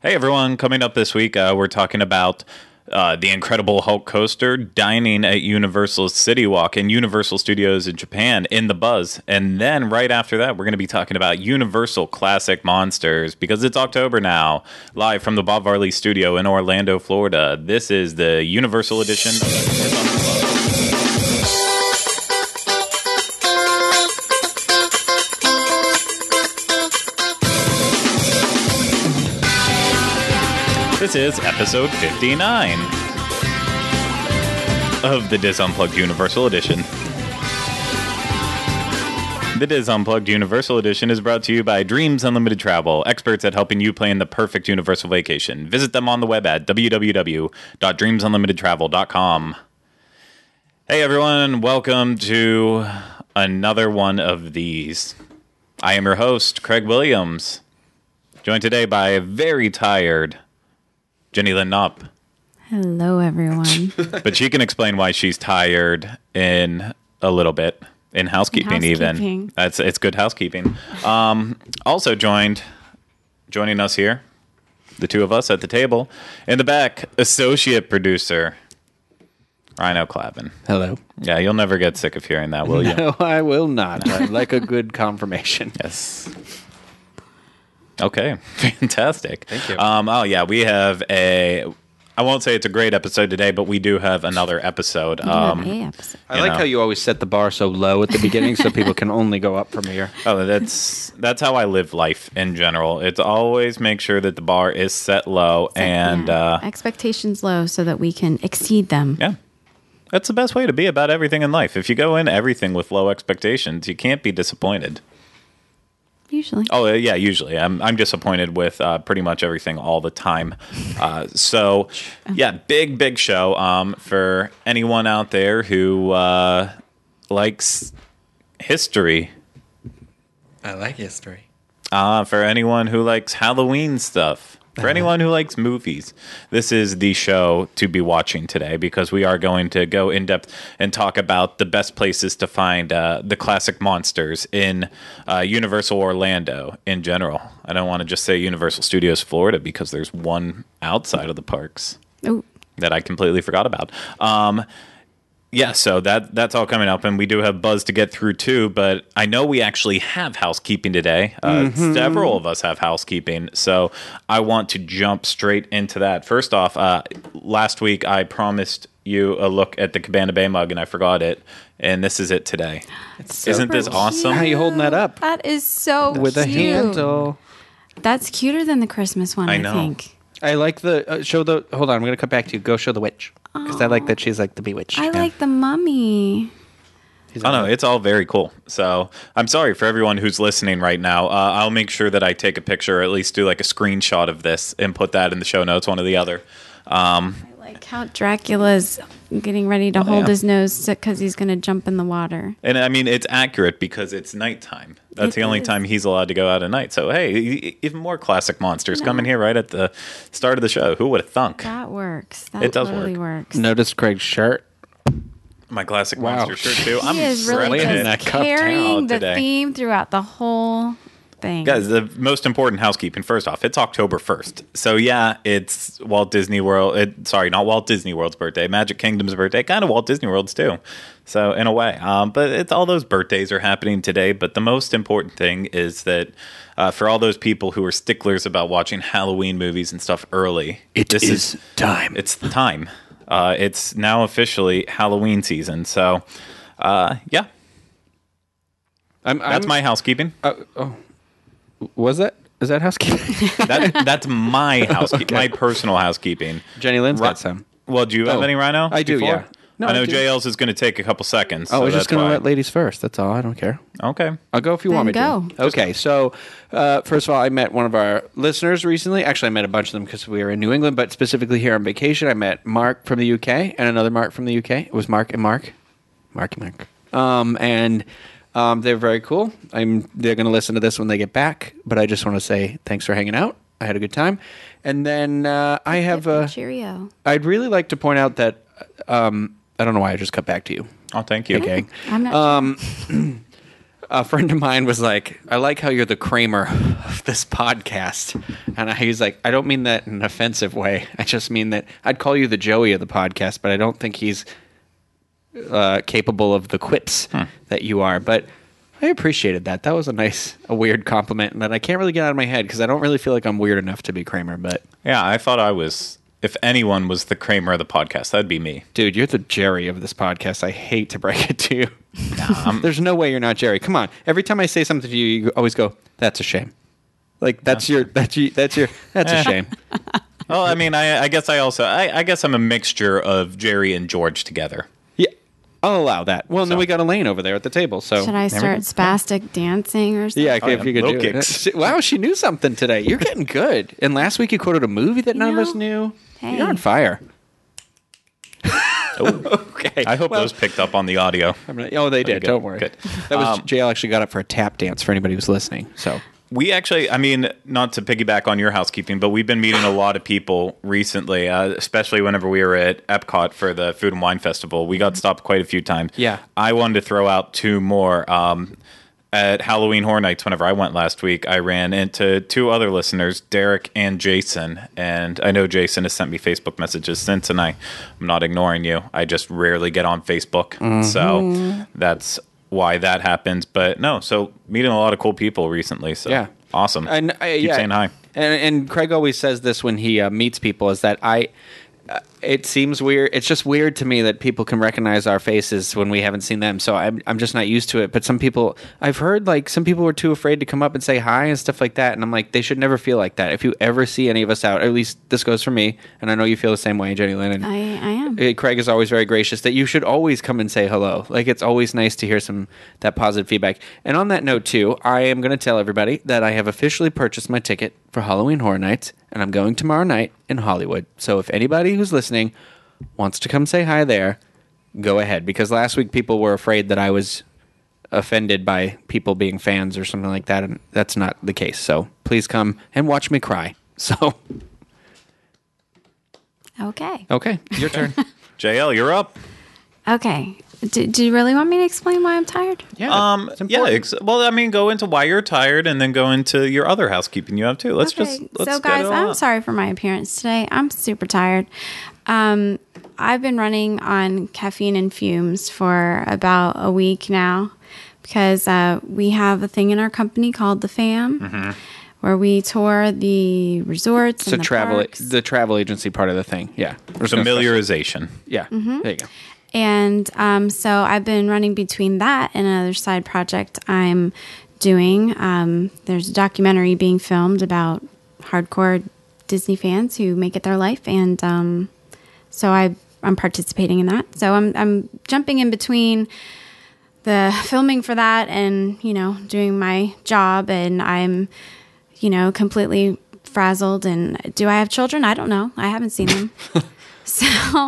Hey everyone, coming up this week, we're talking about the Incredible Hulk coaster dining at Universal City Walk in Universal Studios in Japan in the Buzz. And then right after that, we're going to be talking about Universal Classic Monsters because it's October now, live from the Bob Varley Studio in Orlando, Florida. This is the Universal edition of Diz Unplugged. This is episode 59 of the Diz Unplugged Universal Edition. The Diz Unplugged Universal Edition is brought to you by Dreams Unlimited Travel, experts at helping you plan the perfect universal vacation. Visit them on the web at www.dreamsunlimitedtravel.com. Hey everyone, welcome to another one of these. I am your host, Craig Williams, joined today by a very tired Jenny Lynn Knopp. Hello, everyone. But she can explain why she's tired in a little bit. In housekeeping, even. It's good housekeeping. Also joining us here, the two of us at the table. In the back, associate producer, Rhino Clavin. Hello. Yeah, you'll never get sick of hearing that, will you? No, I will not. I like a good confirmation. Yes. Okay, fantastic. Thank you. We have I won't say it's a great episode today, but we do have another episode. I like how you always set the bar so low at the beginning so people can only go up from here. Oh, that's how I live life in general. It's always make sure that the bar is set low and expectations low so that we can exceed them. Yeah. That's the best way to be about everything in life. If you go in everything with low expectations, you can't be disappointed. Usually. Oh, yeah, usually. I'm disappointed with pretty much everything all the time. Big show for anyone out there who likes history. I like history. For anyone who likes Halloween stuff. For anyone who likes movies, this is the show to be watching today because we are going to go in depth and talk about the best places to find the classic monsters in Universal Orlando in general. I don't want to just say Universal Studios Florida because there's one outside of the parks that I completely forgot about. So that's all coming up, and we do have Buzz to get through too, but I know we actually have housekeeping today. Several of us have housekeeping, so I want to jump straight into that. First off, last week I promised you a look at the Cabana Bay mug, and I forgot it, and this is it today. Isn't this awesome? How are you holding that up? That is so With cute. a handle. That's cuter than the Christmas one, I think. I like the, hold on, I'm going to come back to you. Go show the witch. Because I like that she's like the bewitched. I like the mummy. Oh, no, it's all very cool. So I'm sorry for everyone who's listening right now. I'll make sure that I take a picture or at least do like a screenshot of this and put that in the show notes, one or the other. I like Count Dracula's getting ready to hold his nose because he's going to jump in the water. And I mean, it's accurate because it's nighttime. That's the only time he's allowed to go out at night. So, hey, even more classic monsters coming here right at the start of the show. Who would have thunk? That works. That it does totally work. works. Notice Craig's shirt. My classic monster shirt, too. He is really just carrying the theme throughout the whole thing. Guys, the most important housekeeping, first off, it's October 1st. So, yeah, it's Walt Disney World. Not Walt Disney World's birthday. Magic Kingdom's birthday. Kind of Walt Disney World's, too. So, in a way. But it's all those birthdays are happening today. But the most important thing is that for all those people who are sticklers about watching Halloween movies and stuff early. This is time. It's the time. It's now officially Halloween season. So, yeah. That's my housekeeping. Was that? Is that housekeeping? That's my housekeeping, Okay. my personal housekeeping. Jenny Lynn's got some. Well, do you have any, Rhino? I do, before? yeah. No, I know I do. JL's is going to take a couple seconds. Oh, so we're just going to why. let ladies first. That's all. I don't care. Okay. I'll go if you want me go. to. Okay, so first of all, I met one of our listeners recently. Actually, I met a bunch of them because we were in New England, but specifically here on vacation. I met Mark from the UK and another Mark from the UK. It was Mark and Mark. Mark and Mark. They're very cool. They're going to listen to this when they get back, but I just want to say thanks for hanging out. I had a good time. And then I have cheerio. I'd really like to point out that I don't know why I just cut back to you. Oh, thank you. Okay. I'm not a friend of mine was like, I like how you're the Kramer of this podcast. And he's like, I don't mean that in an offensive way. I just mean that I'd call you the Joey of the podcast, but I don't think he's capable of the quips that you are. But I appreciated that. That was a weird compliment that I can't really get out of my head because I don't really feel like I'm weird enough to be Kramer. But Yeah, I thought I was. If anyone was the Kramer of the podcast, that'd be me. dude, you're the Jerry of this podcast. I hate to break it to you. There's no way you're not Jerry. Come on. Every time I say something to you, you always go, "That's a shame." Like that's a shame. Well, I mean, I guess I guess I'm a mixture of Jerry and George together. Yeah, I'll allow that. Well, then So. we got Elaine over there at the table. So Should I start spastic dancing or something? yeah, if you could low do kicks. it. Wow, she knew something today. You're getting good. And last week you quoted a movie that none of us knew. Hey. You're on fire. Okay. I hope those picked up on the audio. Oh, they did. good. Don't worry. Good. That was JL actually got up for a tap dance for anybody who's listening. So We actually, I mean, not to piggyback on your housekeeping, but we've been meeting a lot of people recently, especially whenever we were at Epcot for the Food and Wine Festival. We got stopped quite a few times. Yeah. I wanted to throw out two more. At Halloween Horror Nights, whenever I went last week, I ran into two other listeners, Derek and Jason. And I know Jason has sent me Facebook messages since, and I'm not ignoring you. I just rarely get on Facebook. So that's why that happens. But no, so meeting a lot of cool people recently. So Yeah. awesome. And Keep saying hi. And Craig always says this when he meets people is that it seems weird. It's just weird to me that people can recognize our faces when we haven't seen them. So I'm just not used to it. But some people, I've heard like some people were too afraid to come up and say hi and stuff like that. And I'm like, they should never feel like that. If you ever see any of us out, at least this goes for me, and I know you feel the same way, Jenny Lynn. And I am. Craig is always very gracious that you should always come and say hello. Like it's always nice to hear that positive feedback. And on that note too, I am going to tell everybody that I have officially purchased my ticket for Halloween Horror Nights, and I'm going tomorrow night in Hollywood. So if anybody who's listening wants to come say hi there, go ahead. Because last week people were afraid that I was offended by people being fans or something like that, and that's not the case. So please come and watch me cry. So Okay. okay, your turn. JL, you're up. Okay. Do you really want me to explain why I'm tired? Yeah, it's Yeah. important. Well, I mean, go into why you're tired, and then go into your other housekeeping you have too. Let's Okay. let's So, get guys, it all I'm out. sorry for my appearance today. I'm super tired. I've been running on caffeine and fumes for about a week now because we have a thing in our company called the FAM, where we tour the resorts So and the parks. the travel agency part of the thing. Yeah. We're just gonna Familiarization. Yeah. Mm-hmm. There you go. And so I've been running between that and another side project I'm doing. There's a documentary being filmed about hardcore Disney fans who make it their life, and so I'm participating in that. So I'm jumping in between the filming for that and doing my job, and I'm completely frazzled. And do I have children? I don't know. I haven't seen them. So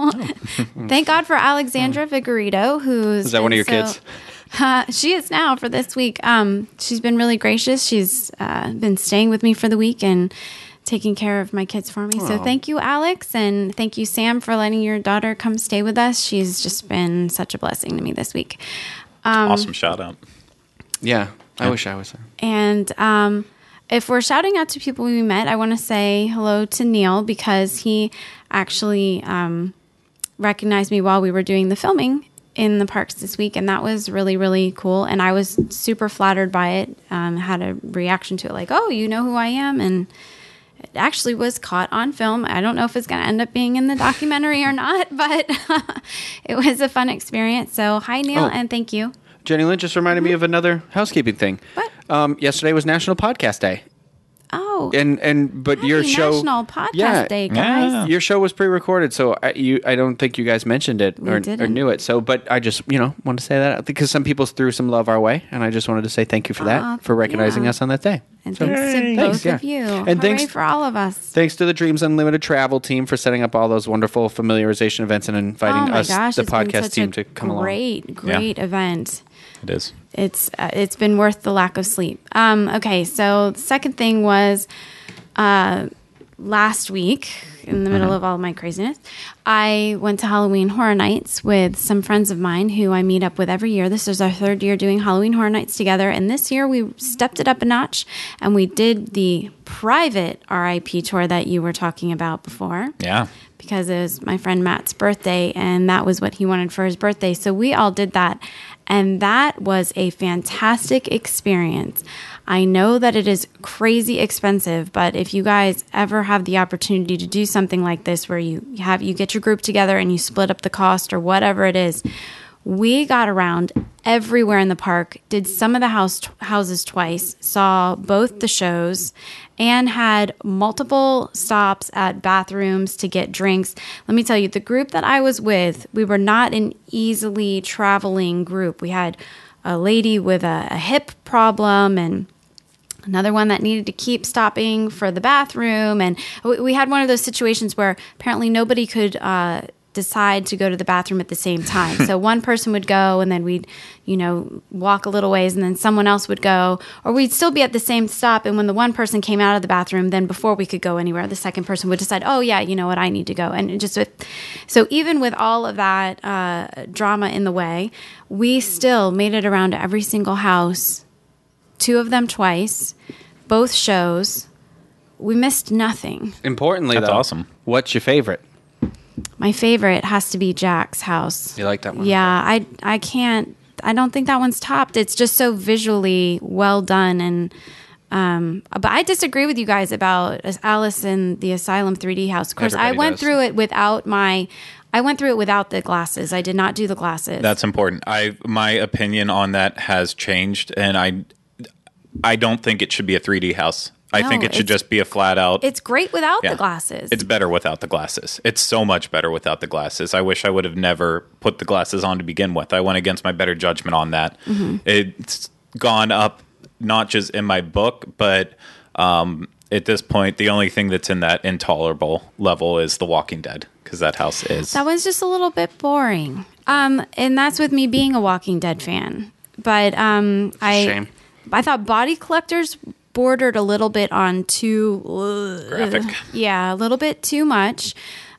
thank God for Alexandra Vigorito, who's Is that one of your kids? She is now for this week. She's been really gracious. She's been staying with me for the week and taking care of my kids for me. So thank you, Alex, and thank you, Sam, for letting your daughter come stay with us. She's just been such a blessing to me this week. Awesome shout out. Yeah. I wish I was there. And if we're shouting out to people we met, I want to say hello to Neil because he actually recognized me while we were doing the filming in the parks this week, and that was really, really cool. And I was super flattered by it. Had a reaction to it like, "Oh, you know who I am," and it actually was caught on film. I don't know if it's going to end up being in the documentary or not, but it was a fun experience. So, hi, Neil, and thank you. Jenny Lynn just reminded me of another housekeeping thing. What? Yesterday was National Podcast Day. Oh, But your happy show National Podcast Day, guys. Yeah. Your show was pre-recorded, so I don't think you guys mentioned it or didn't. knew it. So, but I just want to say that because some people threw some love our way, and I just wanted to say thank you for that for recognizing yeah. us on that day. And So, thanks to thanks, both yeah. of you. And Hooray thanks for all of us. Thanks to the Dreams Unlimited travel team for setting up all those wonderful familiarization events and inviting Oh my us, gosh, the it's been podcast such team, a to come along. great event. It is. It's been worth the lack of sleep. Okay, so the second thing was last week in the middle of all my craziness, I went to Halloween Horror Nights with some friends of mine who I meet up with every year. This is our third year doing Halloween Horror Nights together. And this year we stepped it up a notch and we did the private RIP tour that you were talking about before. Yeah. Because it was my friend Matt's birthday and that was what he wanted for his birthday. So we all did that. And that was a fantastic experience. I know that it is crazy expensive, but if you guys ever have the opportunity to do something like this where you get your group together and you split up the cost or whatever it is, we got around everywhere in the park, did some of the houses twice, saw both the shows, and had multiple stops at bathrooms to get drinks. Let me tell you, the group that I was with, we were not an easily traveling group. We had a lady with a hip problem and another one that needed to keep stopping for the bathroom. And we had one of those situations where apparently nobody could decide to go to the bathroom at the same time. So one person would go and then we'd, walk a little ways and then someone else would go, or we'd still be at the same stop. And when the one person came out of the bathroom, then before we could go anywhere, the second person would decide, oh yeah, you know what, I need to go. And so even with all of that drama in the way, we still made it around to every single house, 2 of them twice, both shows. We missed nothing. Importantly, That's though, awesome. What's your favorite? My favorite has to be Jack's house. You like that one? Yeah, I don't think that one's topped. It's just so visually well done. And but I disagree with you guys about Alice in the Asylum 3D house. Of course, Everybody I went does. through it without the glasses. I did not do the glasses. That's important. My opinion on that has changed, and I don't think it should be a 3D house. I No, think it should just be a flat out. It's great without Yeah. the glasses. It's better without the glasses. It's so much better without the glasses. I wish I would have never put the glasses on to begin with. I went against my better judgment on that. Mm-hmm. It's gone up notches in my book, but at this point, the only thing that's in that intolerable level is The Walking Dead, because that house is. That one's just a little bit boring. And that's with me being a Walking Dead fan. But Shame. I thought Body Collectors bordered a little bit on too Graphic. Yeah, a little bit too much.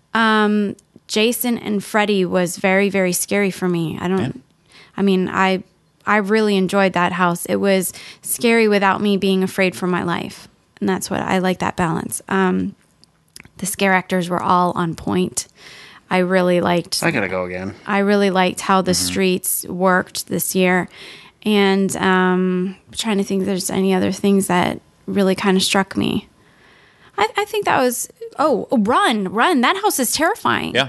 Jason and Freddy was very, very scary for me. I really enjoyed that house. It was scary without me being afraid for my life. And that's what I like, that balance. The scare actors were all on point. I really liked I gotta go again. I really liked how the streets worked this year. And I'm trying to think if there's any other things that really kind of struck me. I think that was, Run. That house is terrifying. Yeah,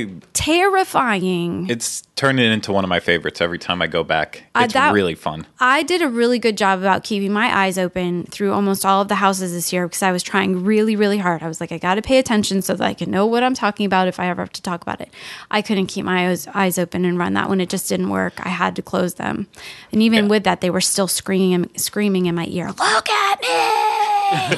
Terrifying. it's turning into one of my favorites every time I go back. It's really fun. I did a really good job about keeping my eyes open through almost all of the houses this year because I was trying really, really hard. I was like, I got to pay attention so that I can know what I'm talking about if I ever have to talk about it. I couldn't keep my eyes open and Run. That one, it just didn't work. I had to close them. And even with that, they were still screaming in my ear, look at me!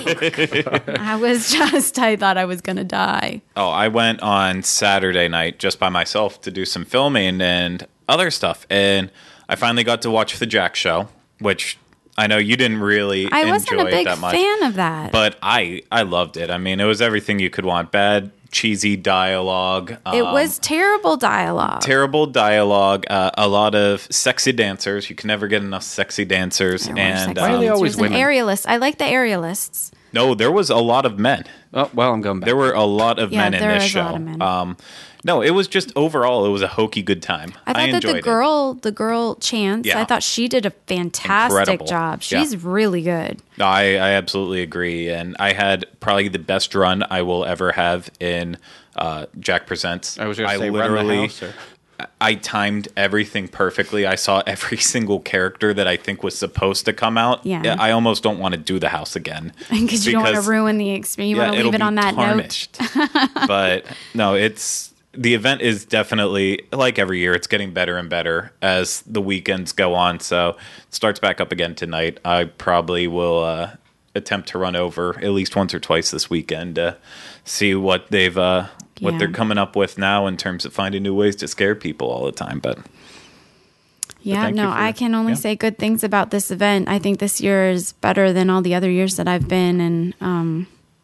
I thought I was going to die. Oh, I went on Saturday night just by myself to do some filming and other stuff. And I finally got to watch the Jack show, which I know you didn't really I enjoy wasn't a big that much. fan of that. But I loved it. I mean, it was everything you could want. Bad, cheesy dialogue. It was terrible dialogue. Terrible dialogue. A lot of sexy dancers. You can never get enough sexy dancers. There were And sexy Why are they always dancers and women? aerialists. I like the aerialists. no, there was a lot of men. Oh, well, I'm going back. There were a lot of Yeah, men in there this was a show. lot of men. No, it was just overall, it was a hokey good time. I thought that enjoyed the girl Chance, Yeah. I thought she did a fantastic Incredible. job. Yeah. She's really good. No, I absolutely agree. And I had probably the best run I will ever have in Jack Presents. I was going to say Run the House. I timed everything perfectly. I saw every single character that I think was supposed to come out. Yeah. I almost don't want to do the house again. Because you don't want to ruin the experience. You want to leave it'll it on be that tarnished. But no, the event is definitely, like every year, it's getting better and better as the weekends go on. So it starts back up again tonight. I probably will attempt to run over at least once or twice this weekend to see what they're coming up with now in terms of finding new ways to scare people all the time. But Yeah, thank you no, for- I can only yeah. say good things about this event. I think this year is better than all the other years that I've been, and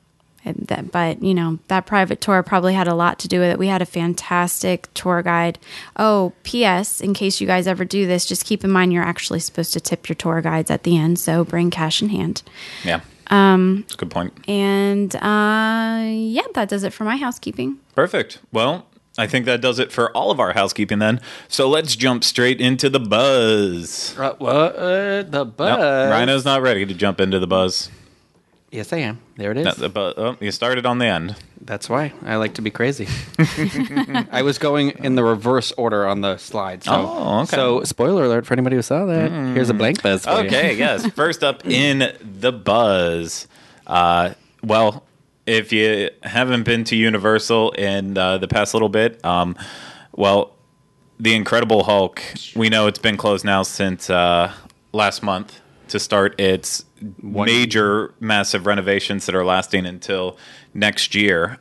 But that private tour probably had a lot to do with it. We had a fantastic tour guide. Oh, P.S. In case you guys ever do this, just keep in mind you're actually supposed to tip your tour guides at the end, so bring cash in hand. Yeah. That's a good point. And that does it for my housekeeping. Perfect. Well, I think that does it for all of our housekeeping then. So let's jump straight into the buzz. The buzz. No, Rhino's not ready to jump into the buzz. Yes, I am. There it is. No, you started on the end. That's why I like to be crazy. I was going in the reverse order on the slide. So, okay. So, spoiler alert for anybody who saw that. Here's a blank buzz for you. Okay, yes. First up in the buzz. Well, if you haven't been to Universal in the past little bit, The Incredible Hulk, we know it's been closed now since last month to start its major, massive renovations that are lasting until next year.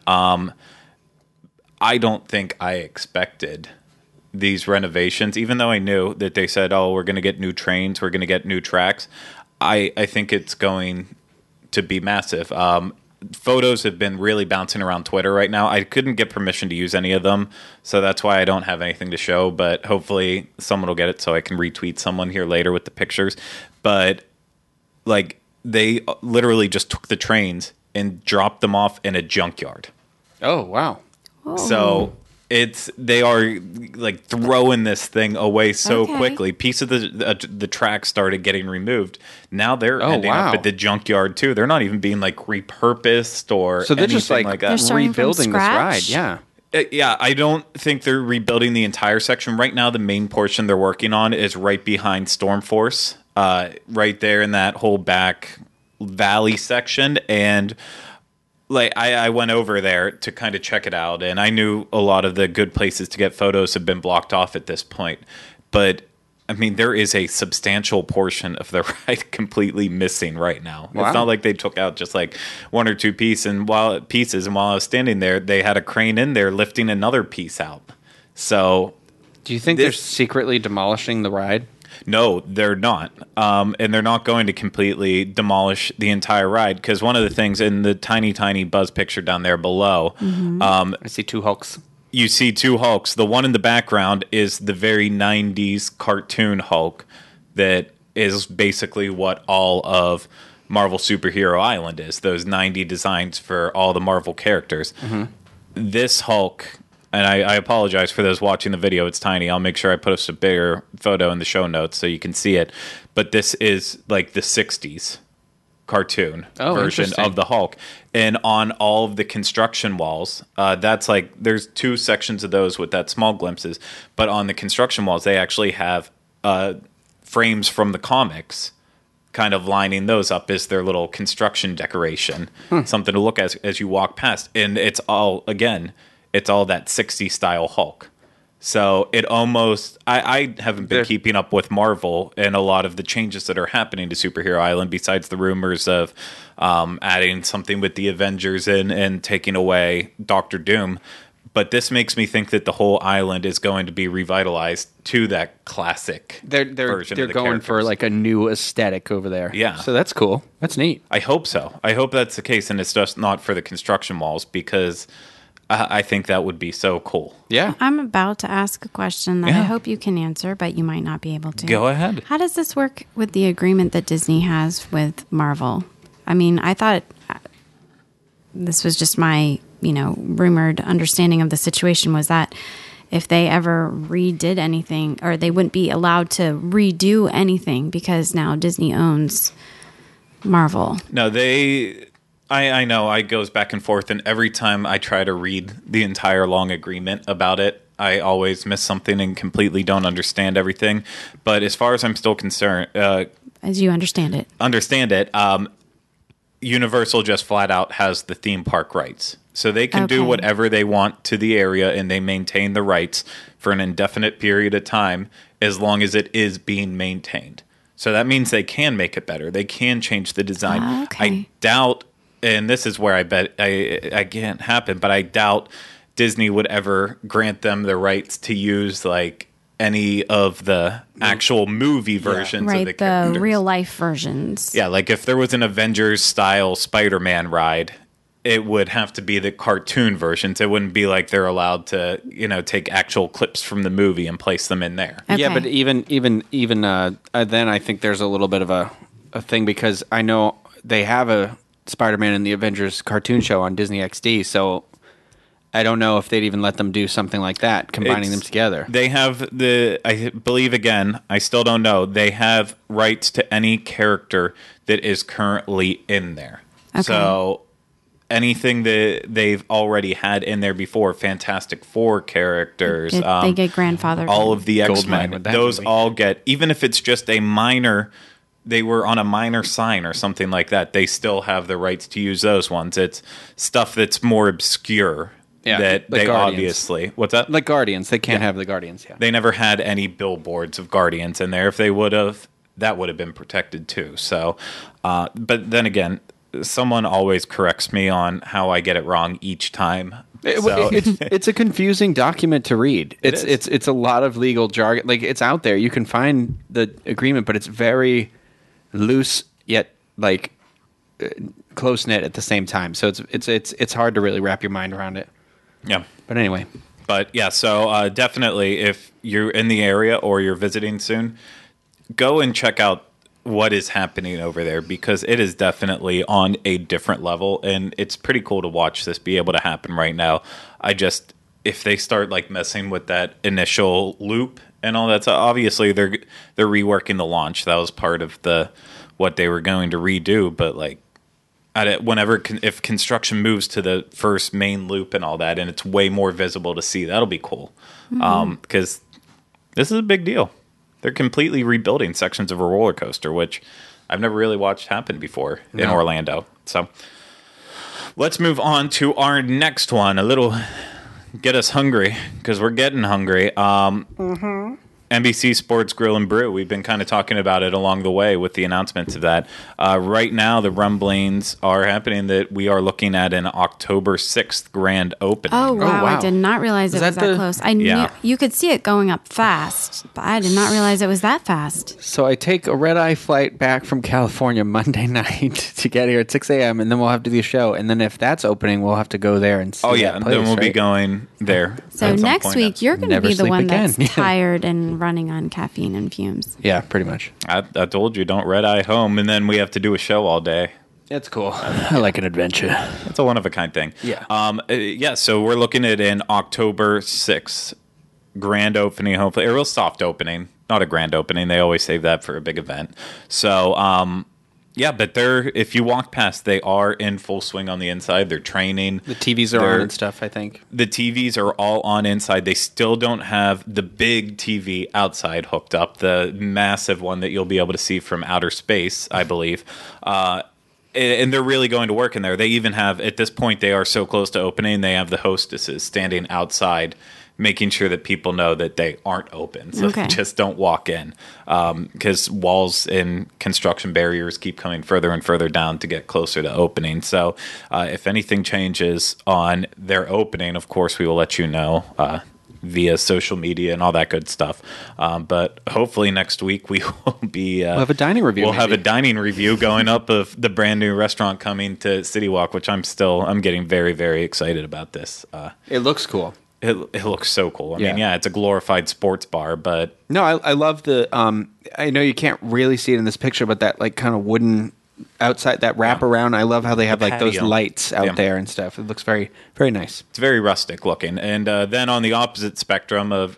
I don't think I expected these renovations, even though I knew that they said, oh, we're going to get new trains, we're going to get new tracks. I think it's going to be massive. Photos have been really bouncing around Twitter right now. I couldn't get permission to use any of them, so that's why I don't have anything to show, but hopefully someone will get it so I can retweet someone here later with the pictures. But they literally just took the trains and dropped them off in a junkyard. Oh, wow. Oh. So they are throwing this thing away so quickly. Piece of the track started getting removed. Now they're ending up at the junkyard too. They're not even being repurposed or so they're just like that. They're rebuilding this ride. Yeah. Yeah, I don't think they're rebuilding the entire section right now. The main portion they're working on is right behind Stormforce, right there in that whole back valley section. And I went over there to kind of check it out, and I knew a lot of the good places to get photos have been blocked off at this point. But I mean, there is a substantial portion of the ride completely missing right now. Wow. It's not like they took out just one or two pieces, and while I was standing there, they had a crane in there lifting another piece out. So, do you think they're secretly demolishing the ride? No, they're not. And they're not going to completely demolish the entire ride, because one of the things in the tiny, tiny Buzz picture down there below, I see two Hulks. You see two Hulks. The one in the background is the very 90s cartoon Hulk that is basically what all of Marvel Superhero Island is, those 90 designs for all the Marvel characters. Mm-hmm. This Hulk, and I apologize for those watching the video, it's tiny. I'll make sure I post a bigger photo in the show notes so you can see it. But this is the 60s cartoon version of the Hulk. And on all of the construction walls, that's there's two sections of those with that small glimpses, but on the construction walls they actually have frames from the comics kind of lining those up as their little construction decoration, something to look at as you walk past. And it's all that 60s style Hulk. So it almost, I haven't been keeping up with Marvel and a lot of the changes that are happening to Superhero Island, besides the rumors of adding something with the Avengers and taking away Doctor Doom. But this makes me think that the whole island is going to be revitalized to that classic version. They're going for a new aesthetic over there. Yeah. So that's cool. That's neat. I hope so. I hope that's the case, and it's just not for the construction walls, because I think that would be so cool. Yeah. I'm about to ask a question that I hope you can answer, but you might not be able to. Go ahead. How does this work with the agreement that Disney has with Marvel? I mean, I thought this was just my, rumored understanding of the situation, was that if they ever redid anything, or they wouldn't be allowed to redo anything because now Disney owns Marvel. No, I know it goes back and forth, and every time I try to read the entire long agreement about it, I always miss something and completely don't understand everything. But as far as I'm still concerned, as you understand it, Universal just flat out has the theme park rights. So they can do whatever they want to the area, and they maintain the rights for an indefinite period of time as long as it is being maintained. So that means they can make it better. They can change the design. I doubt, and this is where I bet I can't happen, but I doubt Disney would ever grant them the rights to use any of the actual movie versions of the characters. The real life versions. Yeah, if there was an Avengers style Spider-Man ride, it would have to be the cartoon versions. It wouldn't be like they're allowed to, take actual clips from the movie and place them in there. Okay. Yeah, but even then, I think there's a little bit of a thing because I know they have a Spider-Man and the Avengers cartoon show on Disney XD, so I don't know if they'd even let them do something like that, combining them together. They have I believe, again, I still don't know, they have rights to any character that is currently in there. Okay. So anything that they've already had in there before, Fantastic Four characters, They get grandfathered. all in. of the Goldmine X-Men, with that those movie. all get, even if it's just a minor, they were on a minor sign or something like that, they still have the rights to use those ones. It's stuff that's more obscure Yeah, that like they Guardians. obviously... What's that? Like Guardians, they can't have the Guardians. Yeah, They never had any billboards of Guardians in there. If they would have, that would have been protected too. So, but then again, someone always corrects me on how I get it wrong each time. So, it's a confusing document to read. is. It's a lot of legal jargon. Like it's out there. You can find the agreement, but it's very loose yet like close knit at the same time. So it's hard to really wrap your mind around it. yeah. But anyway, But yeah, so definitely if you're in the area or you're visiting soon, go and check out what is happening over there because it is definitely on a different level and it's pretty cool to watch this be able to happen right now. If they start like messing with that initial loop and all that, so obviously they're reworking the launch. That was part of what they were going to redo, but like if construction moves to the first main loop and all that, and it's way more visible to see, that'll be cool. Because this is a big deal. They're completely rebuilding sections of a roller coaster, which I've never really watched happen before in Orlando. So let's move on to our next one. A little get us hungry because we're getting hungry. NBC Sports Grill and Brew. We've been kind of talking about it along the way with the announcements of that. Right now, the rumblings are happening that we are looking at an October 6th grand opening. Oh wow. wow. I did not realize it that was that the- close. I knew Yeah. you could see it going up fast, but I did not realize it was that fast. so I take a red eye flight back from California Monday night to get here at 6 a.m. and then we'll have to do the show. And then if that's opening, we'll have to go there and see. Oh, yeah. that place, Then we'll be right? going there. So at some next point. week you're going to Never be the sleep one again. that's tired and running on caffeine and fumes. Yeah, pretty much. I told you, don't red eye home, and then we have to do a show all day. It's cool. I like an adventure. It's a one-of-a-kind thing. Yeah. So we're looking at an October 6th grand opening, hopefully. A real soft opening. Not a grand opening. They always save that for a big event. So, but if you walk past, they are in full swing on the inside. They're training. The TVs are on and stuff, I think. The TVs are all on inside. They still don't have the big TV outside hooked up, the massive one that you'll be able to see from outer space, I believe. And they're really going to work in there. They even have, at this point, they are so close to opening, they have the hostesses standing outside making sure that people know that they aren't open. So Okay. just don't walk in. Because walls and construction barriers keep coming further and further down to get closer to opening. So if anything changes on their opening, of course, we will let you know via social media and all that good stuff. But hopefully next week we will be... We'll have a dining review. We'll have a maybe. dining review going up of the brand new restaurant coming to City Walk, which I'm getting very, very excited about this. It looks cool. It looks so cool. I mean, Yeah. it's a glorified sports bar, but No, I love the. I know you can't really see it in this picture, but that like kind of wooden outside that wraparound. I love how they have like those patio. lights out Yeah. there and stuff. It looks very, very nice. it's very rustic looking. And then on the opposite spectrum of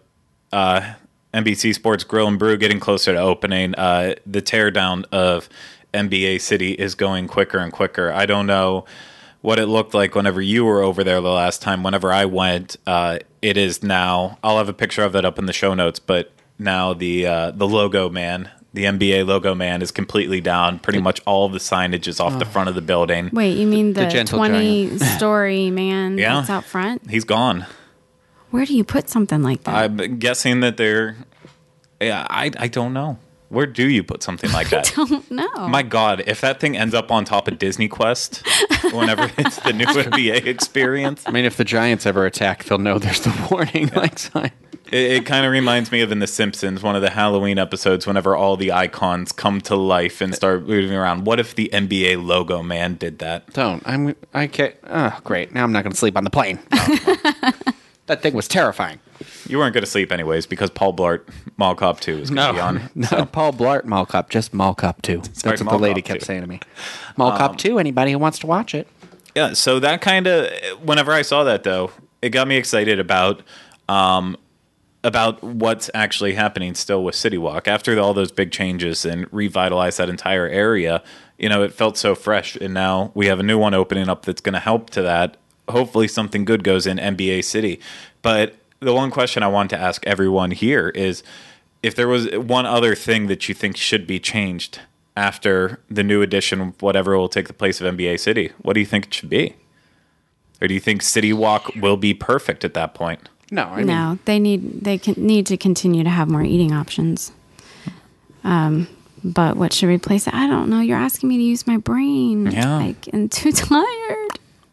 NBC Sports Grill and Brew getting closer to opening, the teardown of NBA City is going quicker and quicker. I don't know what it looked like whenever you were over there the last time. Whenever I went, it is now. I'll have a picture of that up in the show notes. But now the logo man, the NBA logo man, is completely down. Pretty much all of the signage is off the front of the building. Wait, you mean the gentle 20-story man Yeah. that's out front? He's gone. Where do you put something like that? I'm guessing that they're. Yeah, I don't know. Where do you put something like that? Don't know. My God, if that thing ends up on top of Disney Quest, whenever it's the new NBA experience, I mean, if the Giants ever attack, they'll know there's the warning like sign. It kind of reminds me of in The Simpsons, one of the Halloween episodes, whenever all the icons come to life and start moving around. What if the NBA logo man did that? Don't. I can't. Oh, great. Now I'm not going to sleep on the plane. That thing was terrifying. You weren't going to sleep anyways because Paul Blart Mall Cop 2 is going to be on. No, Paul Blart Mall Cop, just Mall Cop 2. That's what Mall the lady Cop kept 2. saying to me. Mall Cop 2, anybody who wants to watch it. Yeah, so that kind of, whenever I saw that though, it got me excited about what's actually happening still with City Walk after all those big changes and revitalize that entire area. You know, it felt so fresh, and now we have a new one opening up that's going to help to that. Hopefully, something good goes in NBA City. But the one question I want to ask everyone here is, if there was one other thing that you think should be changed after the new edition, whatever will take the place of NBA City, what do you think it should be? Or do you think City Walk will be perfect at that point? No, I mean, No, they need to continue to have more eating options. But what should replace it? I don't know. You're asking me to use my brain. Yeah. I'm too tired.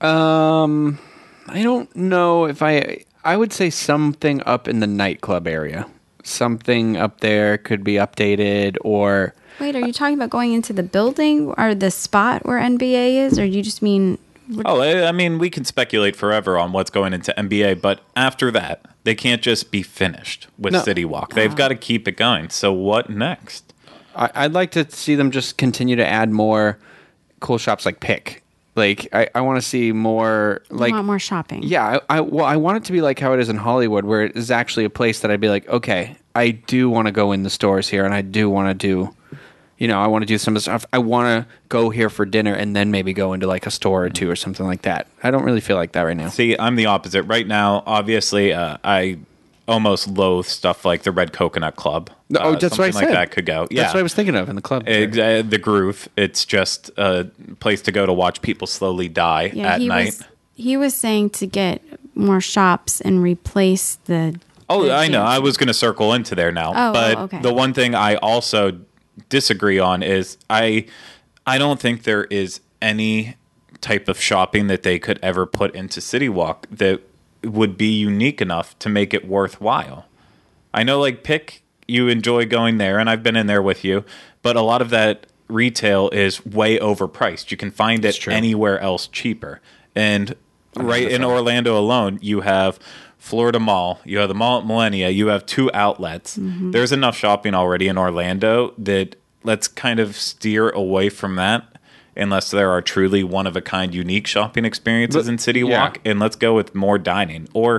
I don't know if I would say something up in the nightclub area. Something up there could be updated, or Wait, are you talking about going into the building or the spot where NBA is, or you just mean? Oh, I mean, we can speculate forever on what's going into NBA, but after that, they can't just be finished with No. City Walk. They've got to keep it going. So what next? I'd like to see them just continue to add more cool shops like Pick. Like, I want to see more, I like, want more shopping. yeah, I want it to be like how it is in Hollywood, where it is actually a place that I'd be like, okay, I do want to go in the stores here, and I do want to do, I want to do some of the stuff. I want to go here for dinner and then maybe go into like a store or two or something like that. I don't really feel like that right now. See, I'm the opposite. Right now, obviously, I almost loathe stuff like the Red Coconut Club. Oh, that's what I something like said. that could go. Yeah. That's what I was thinking of in the club. The Groove. It's just a place to go to watch people slowly die at night. He was saying to get more shops and replace the. Oh, the I know. gyms. I was going to circle into there now. Oh, but okay. the one thing I also disagree on is I don't think there is any type of shopping that they could ever put into City Walk that would be unique enough to make it worthwhile. I know, like, Pick, you enjoy going there, and I've been in there with you, but a lot of that retail is way overpriced. You can find it true. anywhere else cheaper. And right in Orlando alone, you have Florida Mall, you have the mall at Millennia, you have 2 outlets. Mm-hmm. There's enough shopping already in Orlando that let's kind of steer away from that unless there are truly one-of-a-kind unique shopping experiences in City yeah. Walk, and let's go with more dining. Or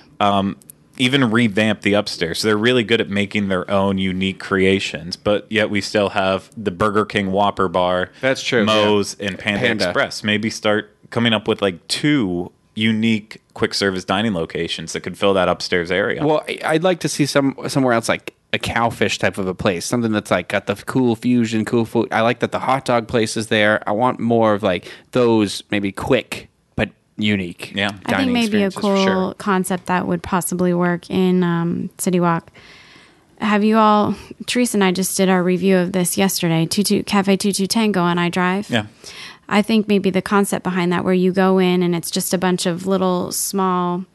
even revamp the upstairs. So they're really good at making their own unique creations, but yet we still have the Burger King Whopper Bar, That's true, Moe's, and Panda Express. Maybe start coming up with like 2 unique quick service dining locations that could fill that upstairs area. Well, I'd like to see somewhere else, like a Cowfish type of a place, something that's like got the cool fusion, cool food. I like that the hot dog place is there. I want more of like those, maybe quick but unique. Yeah. I dining think maybe a experiences for cool sure. concept that would possibly work in City Walk. Have you all? Teresa and I just did our review of this yesterday. Cafe 22 Tango on iDrive. Yeah. I think maybe the concept behind that, where you go in and it's just a bunch of little small.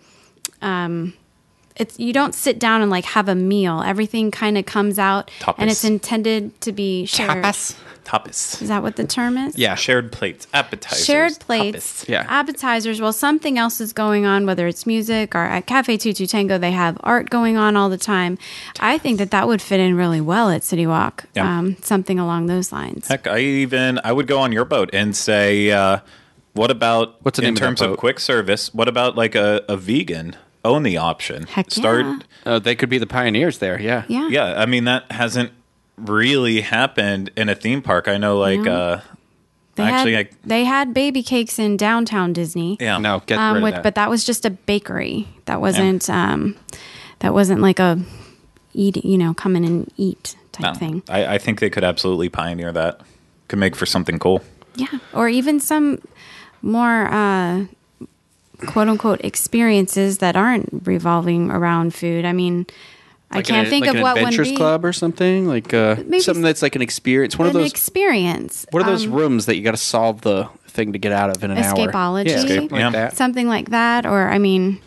You don't sit down and like have a meal. Everything kind of comes out, Tapas. and it's intended to be shared. Tapas. Is that what the term is? Yeah. Shared plates, appetizers. Shared plates, tapas. Yeah. appetizers. Well, something else is going on, whether it's music or at Cafe 22 Tango, they have art going on all the time. I think that would fit in really well at City Walk. Yeah. Something along those lines. Heck, I would go on your boat and say, what about What's the name in of that terms of boat? quick service? What about like a vegan only option? Heck yeah. They could be the pioneers there. Yeah. Yeah. Yeah, I mean that hasn't really happened in a theme park. I know, like, They had baby cakes in downtown Disney. yeah, No, get rid of that. But that was just a bakery. That wasn't like a eat, come in and eat type no. thing. I think they could absolutely pioneer that. Could make for something cool. Yeah, or even some more quote unquote experiences that aren't revolving around food. I mean, I can't think of what an would adventures be club or something like something that's like an experience. One of an those. experience. What are those rooms that you got to solve the thing to get out of in an hour? Escapology? Yeah, escape like Yeah. that. Something like that, or I mean,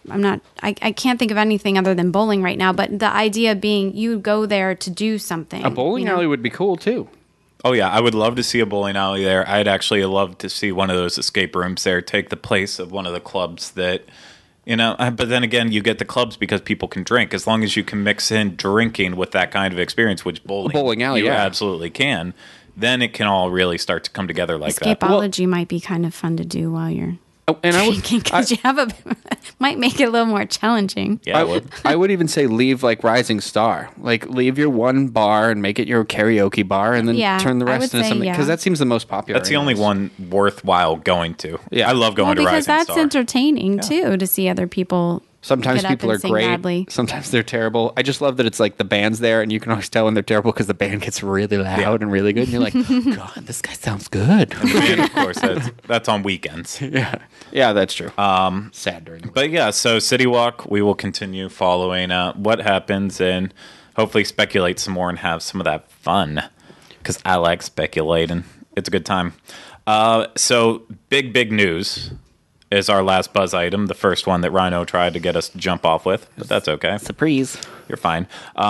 I can't think of anything other than bowling right now, but the idea being you go there to do something. A bowling alley would be cool too. Oh yeah, I would love to see a bowling alley there. I'd actually love to see one of those escape rooms there take the place of one of the clubs that, but then again, you get the clubs because people can drink. As long as you can mix in drinking with that kind of experience, which bowling alley, you yeah, absolutely can, then it can all really start to come together like that. Escapology might be kind of fun to do while you're and drinking, because you have might make it a little more challenging. Yeah, I would. I would even say leave like Rising Star. Like leave your one bar and make it your karaoke bar, and then turn the rest into something, because that seems the most popular. That's the only one worthwhile going to. Yeah, I love going to Rising Star. Because that's entertaining too, to see other people. Sometimes get up people and are sing great. badly. Sometimes they're terrible. I just love that it's like the band's there, and you can always tell when they're terrible because the band gets really loud and really good. And you're like, God, this guy sounds good. And of course, that's on weekends. Yeah, that's true. Sad during the week. But yeah, so City Walk, we will continue following what happens and hopefully speculate some more and have some of that fun, because I like speculating. It's a good time. So big news is our last buzz item, the first one that Rhino tried to get us to jump off with, but that's okay. Surprise. You're fine.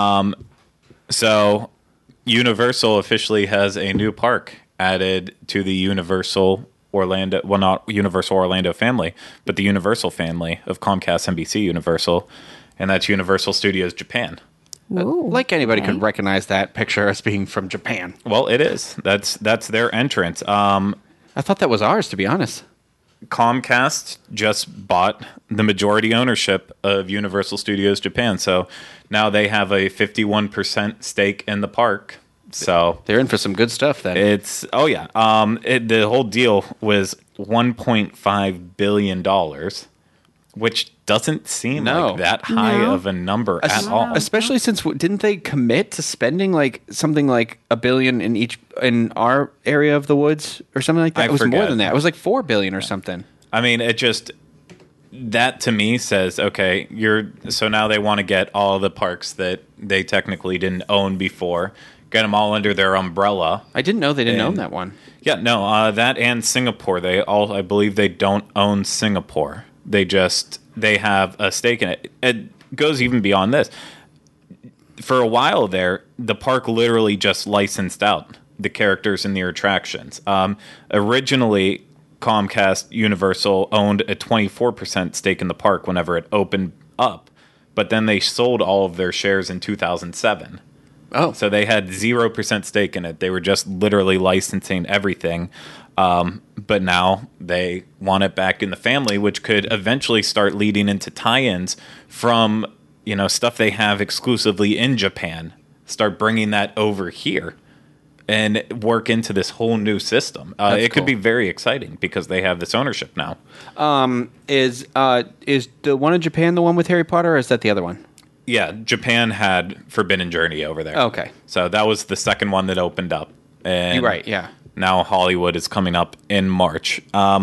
So Universal officially has a new park added to the Universal Orlando, well, not Universal Orlando family, but the Universal family of Comcast, NBC Universal, and that's Universal Studios Japan. Ooh, Like anybody okay. could recognize that picture as being from Japan. Well, it is. That's their entrance. I thought that was ours, to be honest. Comcast just bought the majority ownership of Universal Studios Japan, so now they have a 51% stake in the park. So They're in for some good stuff then. the whole deal was $1.5 billion, which doesn't seem No. like that high No. of a number at all. Especially since didn't they commit to spending like something like $1 billion in our area of the woods or something like that? I It was more forget. than that. It was like $4 billion or something. I mean, that to me says, okay, so now they want to get all the parks that they technically didn't own before, get them all under their umbrella. I didn't know they didn't And- own that one. Yeah, no, that and Singapore. I believe they don't own Singapore. They have a stake in it. It goes even beyond this. For a while there, the park literally just licensed out the characters and the attractions. Originally, Comcast Universal owned a 24% stake in the park whenever it opened up, but then they sold all of their shares in 2007. Oh, So they had 0% stake in it. They were just literally licensing everything. But now they want it back in the family, which could eventually start leading into tie-ins from, stuff they have exclusively in Japan. Start bringing that over here and work into this whole new system. It could cool. be very exciting because they have this ownership now. is the one in Japan the one with Harry Potter, or is that the other one? Yeah, Japan had Forbidden Journey over there. Okay. So that was the second one that opened up. And You're right, yeah. Now Hollywood is coming up in March.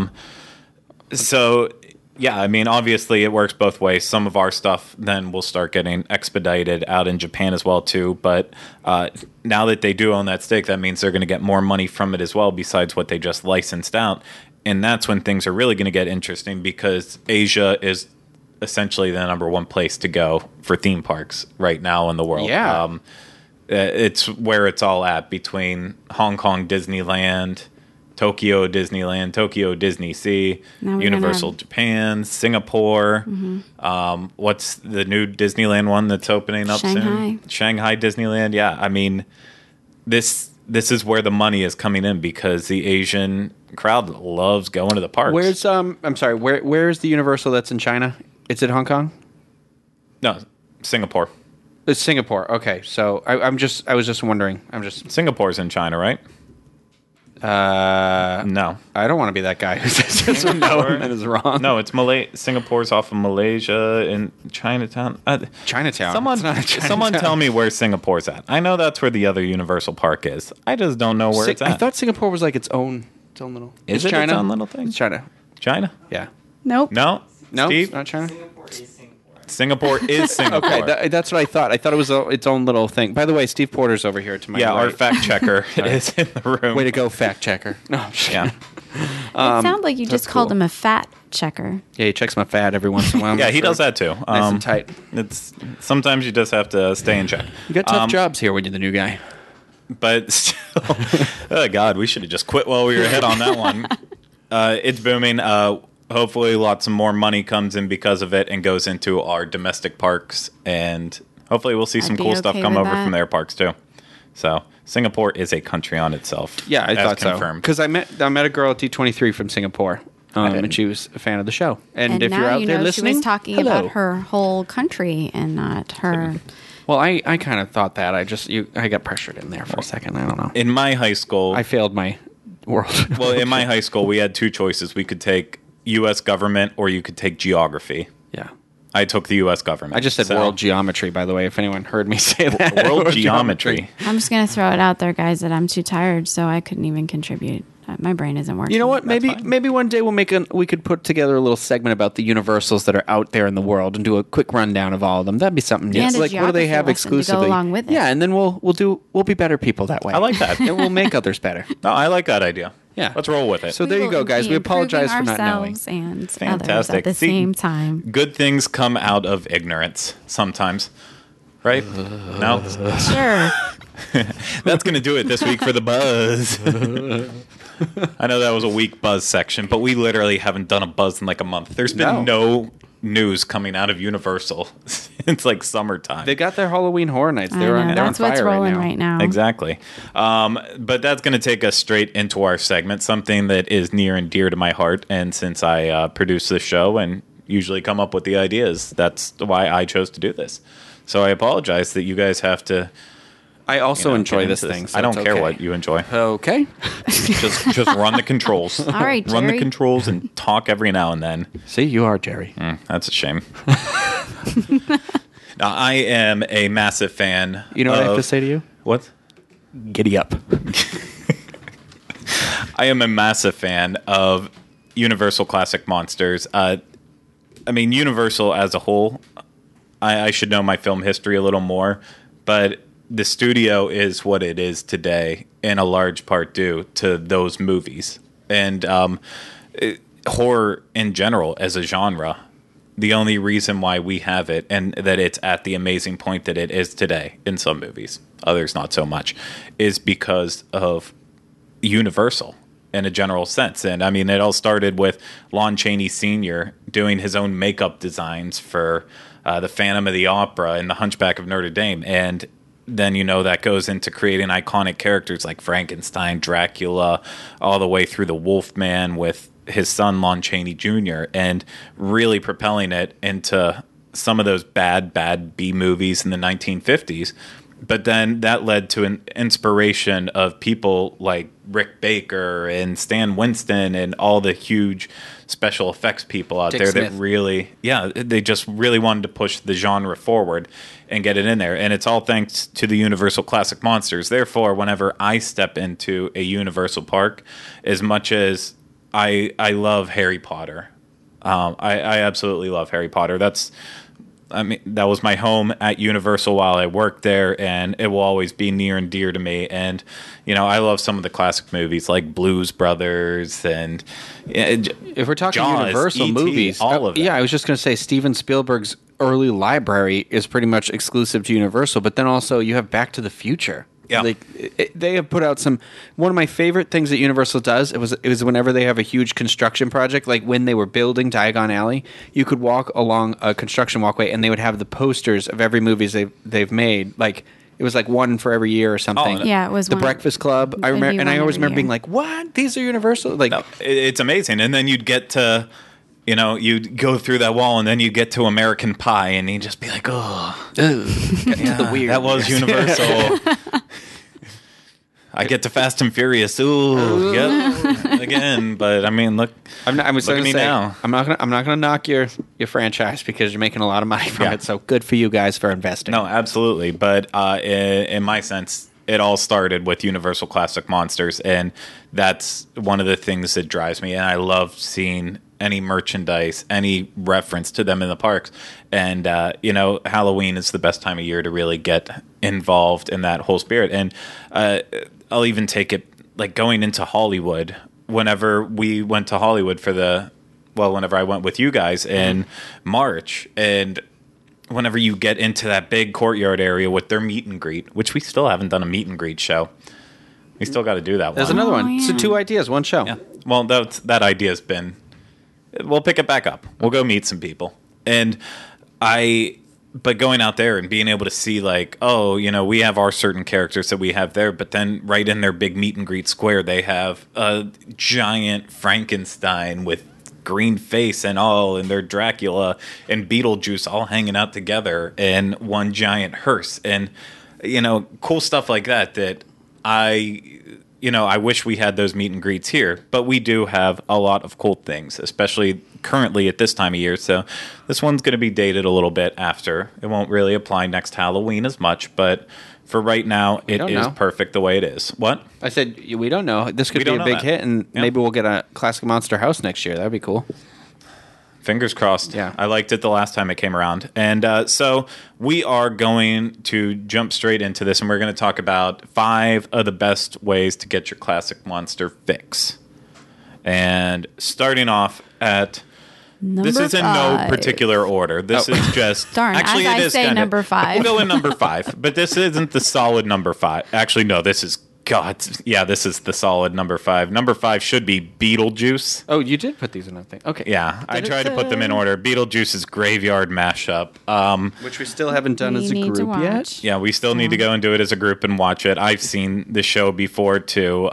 Obviously it works both ways. Some of our stuff then will start getting expedited out in Japan as well too. But now that they do own that stake, that means they're going to get more money from it as well, besides what they just licensed out. And that's when things are really going to get interesting, because Asia is essentially the number one place to go for theme parks right now in the world. Yeah. It's where it's all at, between Hong Kong Disneyland, Tokyo Disneyland, Tokyo Disney Sea, Now we're Universal gonna Japan, Singapore. What's the new Disneyland one that's opening up Shanghai. soon? Shanghai Disneyland. Yeah, I mean, this is where the money is coming in, because the Asian crowd loves going to the parks. Where's I'm sorry, where's the Universal that's in China? It's in Hong Kong? No, Singapore. It's Singapore. Okay, so I was just wondering. Singapore's in China, right? No. I don't want to be that guy who says yes or no and then is wrong. No, it's Singapore's off of Malaysia in Chinatown. Chinatown. Someone, It's not in Chinatown. someone tell me where Singapore's at. I know that's where the other Universal Park is. I just don't know where it's at. I thought Singapore was like its own little. Is It's it its China? own little thing? It's China. China? Yeah. Nope. No. No, Steve? it's not China. Singapore is Singapore. Okay, that's what I thought. I thought it was its own little thing. By the way, Steve Porter's over here to my yeah, right. our fact checker is in the room. Way to go, fact checker. No, I'm just Yeah. kidding. It sounded like you just called cool. him a fat checker. Yeah, he checks my fat every once in a while. Yeah, he does that too. Nice and tight. It's sometimes you just have to stay in check. You got tough jobs here when you're the new guy. But still, oh God, we should have just quit while we were ahead on that one. It's booming. Hopefully, lots of more money comes in because of it and goes into our domestic parks, and hopefully, we'll see some cool stuff come over from their parks too. So, Singapore is a country on itself. Yeah, I thought confirmed. so. Because I met a girl at D23 from Singapore, and she was a fan of the show. And if now you're out there listening, she was talking hello. about her whole country and not her. Well, I kind of thought that. I got pressured in there for a second. I don't know. In my high school, I failed my world. well, in my high school, we had two choices. We could take U.S. government or you could take geography. Yeah. I took the U.S. government. I just said world geometry, by the way, if anyone heard me say that. World geometry. I'm just going to throw it out there, guys, that I'm too tired, so I couldn't even contribute. My brain isn't working. You know what? Maybe one day we could put together a little segment about the universals that are out there in the world and do a quick rundown of all of them. That'd be something. And a like, what do they have geography lesson to go exclusively? along with it. Yeah, and then we'll be better people that way. I like that. And we'll make others better. No, I like that idea. Yeah. Let's roll with it. So there you go, guys. We apologize for not knowing. And others Fantastic. at the See, same time. Good things come out of ignorance sometimes. Right? No? Sure. That's going to do it this week for the buzz. I know that was a weak buzz section, but we literally haven't done a buzz in like a month. There's been no news coming out of Universal since like summertime. They got their Halloween Horror Nights. I They're on know, fire that's what's rolling right now. Exactly. But that's going to take us straight into our segment, something that is near and dear to my heart. And since I produce this show and usually come up with the ideas, that's why I chose to do this. So I apologize that you guys have to. I also enjoy get this into thing. So I don't it's care okay. what you enjoy. Okay. Just run the controls. All right, Run the Jerry. controls and talk every now and then. See, you are Jerry. That's a shame. Now, I am a massive fan. You know what I have to say to you? What? Giddy up. I am a massive fan of Universal Classic Monsters. I mean, Universal as a whole, I should know my film history a little more, but the studio is what it is today in a large part due to those movies. And horror in general as a genre, the only reason why we have it and that it's at the amazing point that it is today in some movies, others not so much, is because of Universal in a general sense. And I mean, it all started with Lon Chaney Sr. doing his own makeup designs for the Phantom of the Opera and the Hunchback of Notre Dame. And then, that goes into creating iconic characters like Frankenstein, Dracula, all the way through the Wolfman with his son, Lon Chaney Jr., and really propelling it into some of those bad B movies in the 1950s. But then that led to an inspiration of people like Rick Baker and Stan Winston and all the huge special effects people out Dick there Smith. that really, they just really wanted to push the genre forward and get it in there. And it's all thanks to the Universal Classic Monsters. Therefore, whenever I step into a Universal park, as much as I love Harry Potter, I absolutely love Harry Potter. That was my home at Universal while I worked there, and it will always be near and dear to me. And, I love some of the classic movies like Blues Brothers and If we're talking Jaws, Universal E.T., movies, all of it. Yeah, I was just going to say Steven Spielberg's early library is pretty much exclusive to Universal, but then also you have Back to the Future. Yeah. They have put out one of my favorite things that Universal does. It was whenever they have a huge construction project, like when they were building Diagon Alley, you could walk along a construction walkway and they would have the posters of every movies they've made. Like it was like one for every year or something. no. Yeah, it was The one. Breakfast Club. I It'd be remember, and I one always every remember being year. like, "What? These are Universal?" Like, No, it's amazing. And then you'd get to, you'd go through that wall and then you get to American Pie and you'd just be like, oh, the weird. that was Universal. I get to Fast and Furious. Ooh, yep, again. But I mean, look, I'm not. I was look going at to me say, now. I'm not gonna knock your franchise because you're making a lot of money from Yeah. it. So good for you guys for investing. No, absolutely. But in my sense, it all started with Universal Classic Monsters, and that's one of the things that drives me. And I love seeing any merchandise, any reference to them in the parks. And, Halloween is the best time of year to really get involved in that whole spirit. And I'll even take it, like going into Hollywood, whenever we went to Hollywood for the whenever I went with you guys in March, and whenever you get into that big courtyard area with their meet and greet, which we still haven't done a meet and greet show. We still got to do that There's one. another Oh, one. yeah. So 2 ideas, 1 show. Yeah. Well, that idea's been. We'll pick it back up. We'll go meet some people, but going out there and being able to see like, oh, we have our certain characters that we have there, but then right in their big meet and greet square, they have a giant Frankenstein with green face and all, and their Dracula and Beetlejuice all hanging out together in one giant hearse, and cool stuff like that I wish we had those meet and greets here, but we do have a lot of cool things, especially currently at this time of year. So this one's going to be dated a little bit after. It won't really apply next Halloween as much, but for right now, it don't is know. perfect the way it is. What? I said, we don't know. This We could be don't a know big that. hit, and Yeah. maybe we'll get a Classic Monster house next year. That'd be cool. Fingers crossed. Yeah. I liked it the last time it came around. And so we are going to jump straight into this, and we're going to talk about 5 of the best ways to get your classic monster fix. And starting off at... Number this is in no 5. particular order. This is just... Darn, actually, as it I is say kinda- number 5. We'll go in number 5, but this isn't the solid number 5. Actually, no, this is... God, yeah, this is the solid number 5. Number 5 should be Beetlejuice. Oh, you did put these in that thing. Okay. Yeah, I Did it tried to put them in order. Beetlejuice's Graveyard Mashup. Which we still haven't done We as a need to group yet. watch. Yeah, we still need to go and do it as a group and watch it. I've seen the show before too.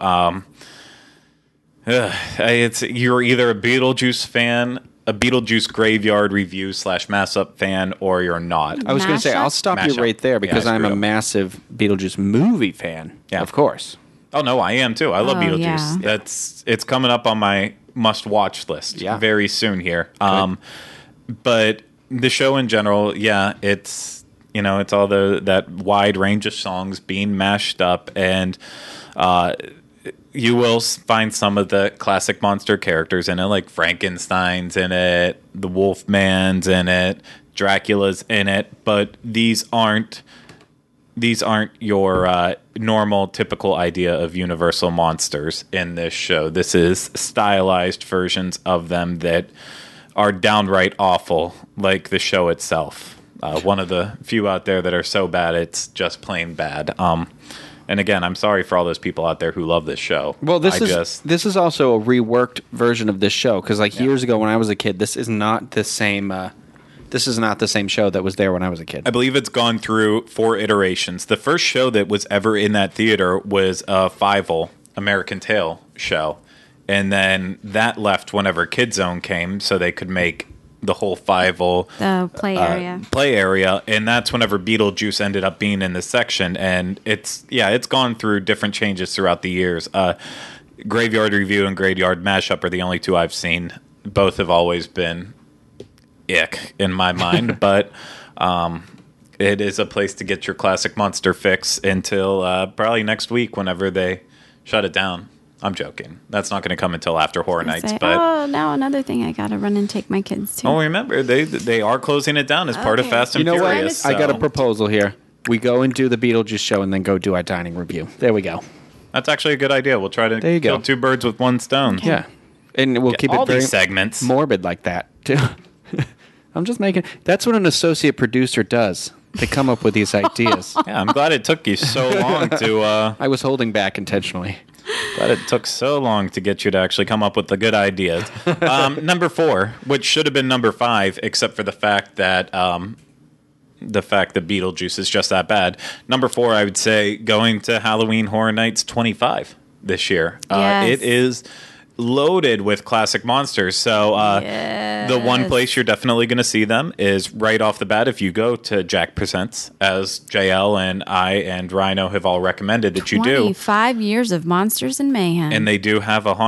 You're either a Beetlejuice fan, a Beetlejuice Graveyard review / mashup fan, or you're not. I was going to say, Mashup? I'll stop you Mashup. right there because Yeah, I'm a screw 'em. massive Beetlejuice movie fan. Yeah. Of course. Oh no, I am too. I love Oh, Beetlejuice. yeah. It's coming up on my must-watch list Yeah. very soon here. But the show in general, yeah, it's it's all that wide range of songs being mashed up, and you will find some of the classic monster characters in it, like Frankenstein's in it, the Wolfman's in it, Dracula's in it, but these aren't your normal, typical idea of universal monsters in this show. This is stylized versions of them that are downright awful, like the show itself. One of the few out there that are so bad it's just plain bad. And again, I'm sorry for all those people out there who love this show. Well, this is also a reworked version of this show because, years ago when I was a kid, this is not the same. This is not the same show that was there when I was a kid. I believe it's gone through 4 iterations. The first show that was ever in that theater was a Fievel American Tail show. And then that left whenever Kid Zone came so they could make the whole Fievel The play area. and that's whenever Beetlejuice ended up being in this section. And it's gone through different changes throughout the years. Graveyard Review and Graveyard Mashup are the only 2 I've seen. Both have always been ick in my mind, but it is a place to get your classic monster fix until probably next week whenever they shut it down. I'm joking. That's not going to come until after Horror Nights. But now another thing I gotta run and take my kids to. remember they are closing it down as part of Okay. Fast and You know what? Furious. I got a so proposal here. We go and do the Beetlejuice show and then go do our dining review. There we go. that's actually a good idea. We'll try to There you kill go. 2 birds with 1 stone. Yeah. And we'll keep all it very these segments. morbid like that, too. I'm just making... That's what an associate producer does. They come up with these ideas. Yeah, I'm glad it took you so long to. I was holding back intentionally. Glad it took so long to get you to actually come up with the good ideas. Number 4, which should have been number 5, except for the fact that Beetlejuice is just that bad. Number 4, I would say, going to Halloween Horror Nights 25 this year. Yes. It is loaded with classic monsters. So the one place you're definitely going to see them is right off the bat if you go to Jack Presents, as JL and I and Rhino have all recommended that you do. 25 years of Monsters and Mayhem. And they do have a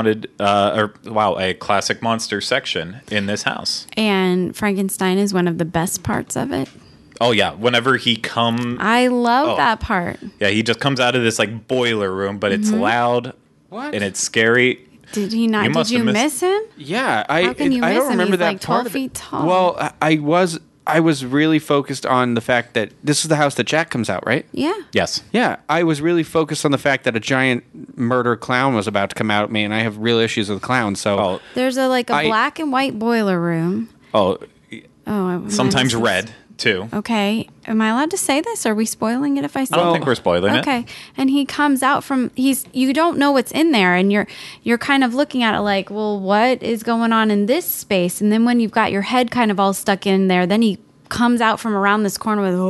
a classic monster section in this house. And Frankenstein is one of the best parts of it. Oh yeah, whenever he comes, I love that part. yeah, he just comes out of this like boiler room, but it's loud What? and it's scary. Did he not? You must Did you have miss him? Yeah, How can you I miss don't him? remember He's that like 12 part of it. feet tall. Well, I was I was really focused on the fact that this is the house that Jack comes out, right? Yeah. Yes. Yeah, I was really focused on the fact that a giant murder clown was about to come out at me, and I have real issues with clowns. So, Oh, There's a black and white boiler room. oh, Oh, sometimes red too. Okay. Am I allowed to say this? Are we spoiling it if I say I don't it? think we're spoiling it. Okay. And he comes out you don't know what's in there, and you're kind of looking at it like, well, what is going on in this space? And then when you've got your head kind of all stuck in there, then he comes out from around this corner with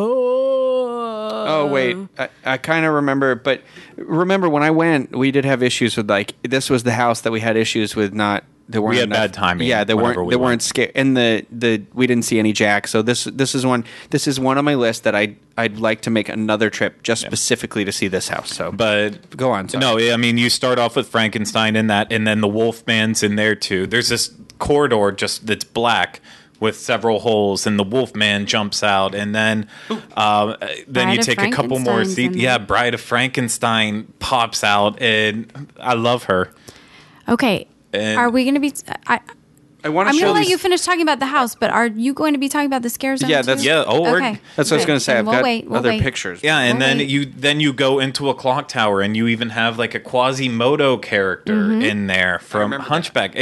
oh wait, I kind of remember. But remember when I went, we did have issues with this was the house that we had issues with not. There weren't We had enough- bad timing Yeah, there whenever we weren't went. scared, and the we didn't see any Jack. So this is one on my list that I'd like to make another trip just specifically to see this house. So, But go on. Sorry. no, I mean you start off with Frankenstein in that, and then the Wolfman's in there too. There's this corridor just that's black with several holes, and the Wolfman jumps out, and then Bride you of take a couple more Frankenstein's seats. in Yeah, there. Bride of Frankenstein pops out, and I love her. Okay. And- Are we going to be? I want I'm to going show to let these. you finish talking about the house, but are you going to be talking about the scare zone? Yeah, too? that's- Yeah, oh, we're- okay. That's what I was Okay. going to say. Then I've we'll got wait, we'll other wait. pictures. Yeah, and Well, then wait. you go into a clock tower, and you even have like a Quasimodo character Mm-hmm. in there from remember Hunchback.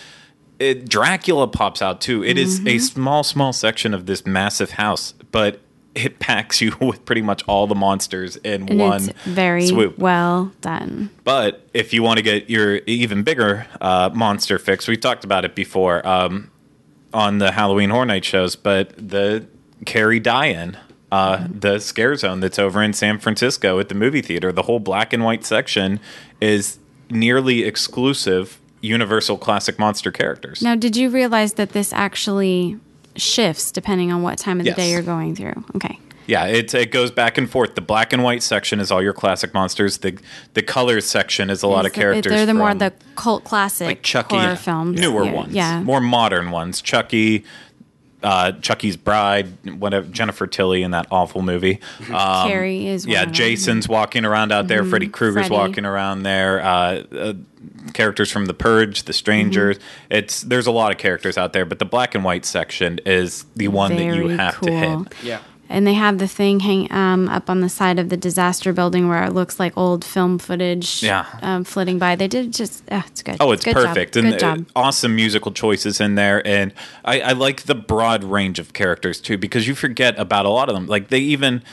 Dracula pops out too. It is a Mm-hmm. small section of this massive house, but it packs you with pretty much all the monsters in And one it's very swoop. well done. But if you want to get your even bigger monster fix, we talked about it before on the Halloween Horror Night shows, but the Carrie Die-In, the scare zone that's over in San Francisco at the movie theater, the whole black and white section is nearly exclusive Universal Classic Monster characters. Now, did you realize that this actually shifts depending on what time of the Yes. day you're going through? Okay. Yeah, it goes back and forth. The black and white section is all your classic monsters. The colors section is a lot of characters. They're the more from the cult classic Like Chucky. horror Yeah. films. newer Yeah, ones, Yeah. more modern ones. Chucky, Chucky's Bride, whatever, Jennifer Tilly in that awful movie. Carrie is one Yeah, of them. Jason's walking around out there. Freddy Krueger's Freddy. walking around there. Characters from The Purge, The Strangers. There's a lot of characters out there, but the black and white section is the one that you Very have to cool. hit. Yeah. And they have the thing hang up on the side of the disaster building where it looks like old film footage Yeah. flitting by. They did just, it's good. Oh, it's Good job. perfect. Good And job. awesome musical choices in there. And I like the broad range of characters, too, because you forget about a lot of them. Like, they even...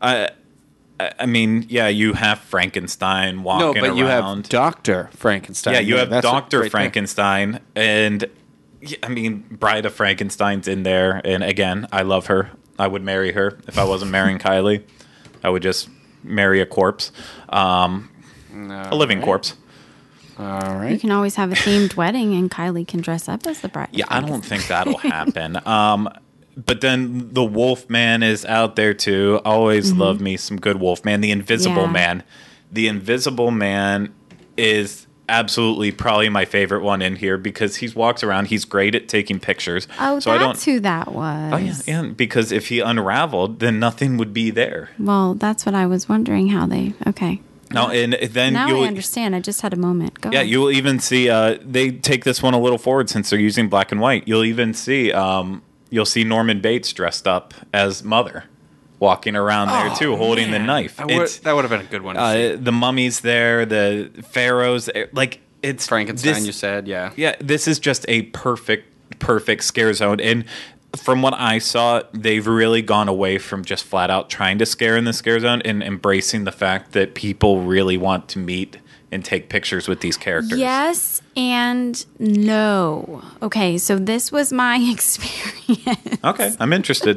I mean, yeah, you have Frankenstein No, walking but around. you have Dr. Frankenstein. Yeah, you have That's Dr. right there. Frankenstein. And, yeah, I mean, Bride of Frankenstein's in there. And, again, I love her. I would marry her if I wasn't marrying Kylie. I would just marry a corpse. A living corpse. All You right. can always have a themed wedding and Kylie can dress up as the bride. Yeah, I don't think that'll happen. But then the Wolfman is out there too. Always love me some good Wolfman. The Invisible Yeah. Man. The Invisible Man is absolutely probably my favorite one in here because he walks around. He's great at taking pictures. Oh, so that's who that was. Oh yeah, because if he unraveled, then nothing would be there. Well, that's what I was wondering how they. Okay. No, and then Now you'll I understand. I just had a moment. Go Yeah, ahead. you will even see they take this one a little forward since they're using black and white. You'll even see you'll see Norman Bates dressed up as Mother, walking around there too, holding the knife. That would have been a good one. To see. The mummies there, the pharaohs, like it's Frankenstein, this- you said, yeah. Yeah, this is just a perfect scare zone. And from what I saw, they've really gone away from just flat out trying to scare in the scare zone and embracing the fact that people really want to meet and take pictures with these characters. Yes and no. Okay, so this was my experience. Okay, I'm interested.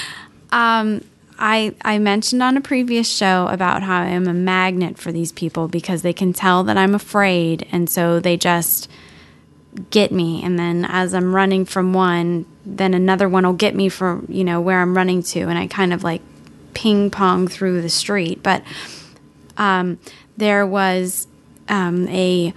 I mentioned on a previous show about how I'm a magnet for these people because they can tell that I'm afraid, and so they just get me. And then as I'm running from one, then another one will get me for where I'm running to, and I kind of like ping pong through the street. But there was a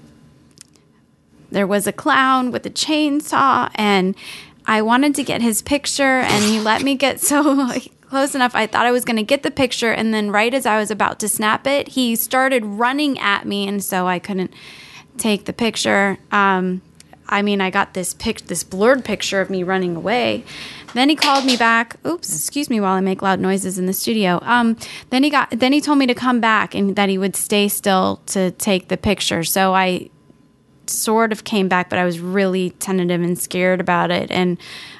clown with a chainsaw, and I wanted to get his picture, and he let me get so close enough. I thought I was going to get the picture, and then right as I was about to snap it, he started running at me, and so I couldn't take the picture. I mean, I got this blurred picture of me running away. Then he called me back. Oops, excuse me while I make loud noises in the studio. Then he told me to come back and that he would stay still to take the picture. So I sort of came back, but I was really tentative and scared about it. And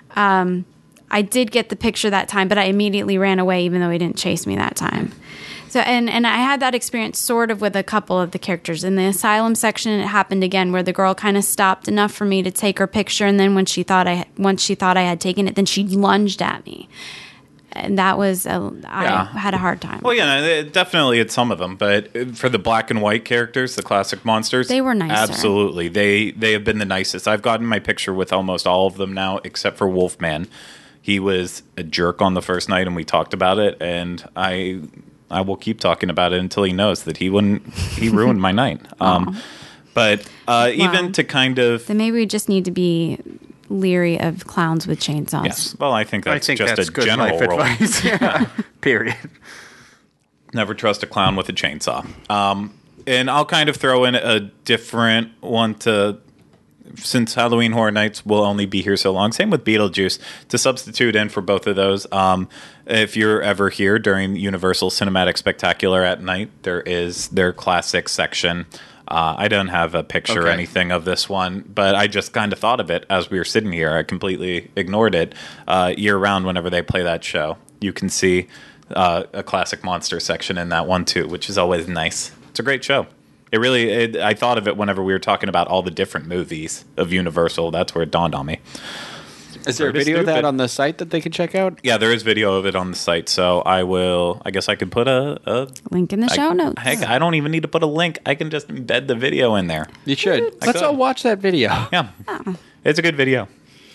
I did get the picture that time, but I immediately ran away, even though he didn't chase me that time. So, and I had that experience sort of with a couple of the characters. In the asylum section, it happened again, where the girl kind of stopped enough for me to take her picture, and then once she thought I had taken it, then she lunged at me. And that was, I had a hard time. Well, yeah, definitely it's some of them, but for the black and white characters, the classic monsters, they were nicer. Absolutely, they have been the nicest. I've gotten my picture with almost all of them now, except for Wolfman. He was a jerk on the first night, and we talked about it, and I will keep talking about it until he knows that he ruined my night. But even to kind of, then maybe we just need to be leery of clowns with chainsaws. Yes. Well, I think that's just a general rule. Yeah. Period. Never trust a clown with a chainsaw. And I'll kind of throw in a different one since Halloween Horror Nights will only be here so long. Same with Beetlejuice. To substitute in for both of those, if you're ever here during Universal Cinematic Spectacular at night, there is their classic section. I don't have a picture or anything of this one, but I just kind of thought of it as we were sitting here. I completely ignored it. Year-round, whenever they play that show, you can see a classic monster section in that one, too, which is always nice. It's a great show. I thought of it whenever we were talking about all the different movies of Universal. That's where it dawned on me. Is there a video of that on the site that they can check out? Yeah, there is video of it on the site. So I guess I could put a link in the show notes. Heck, I don't even need to put a link. I can just embed the video in there. You should. Let's all watch that video. Yeah. It's a good video.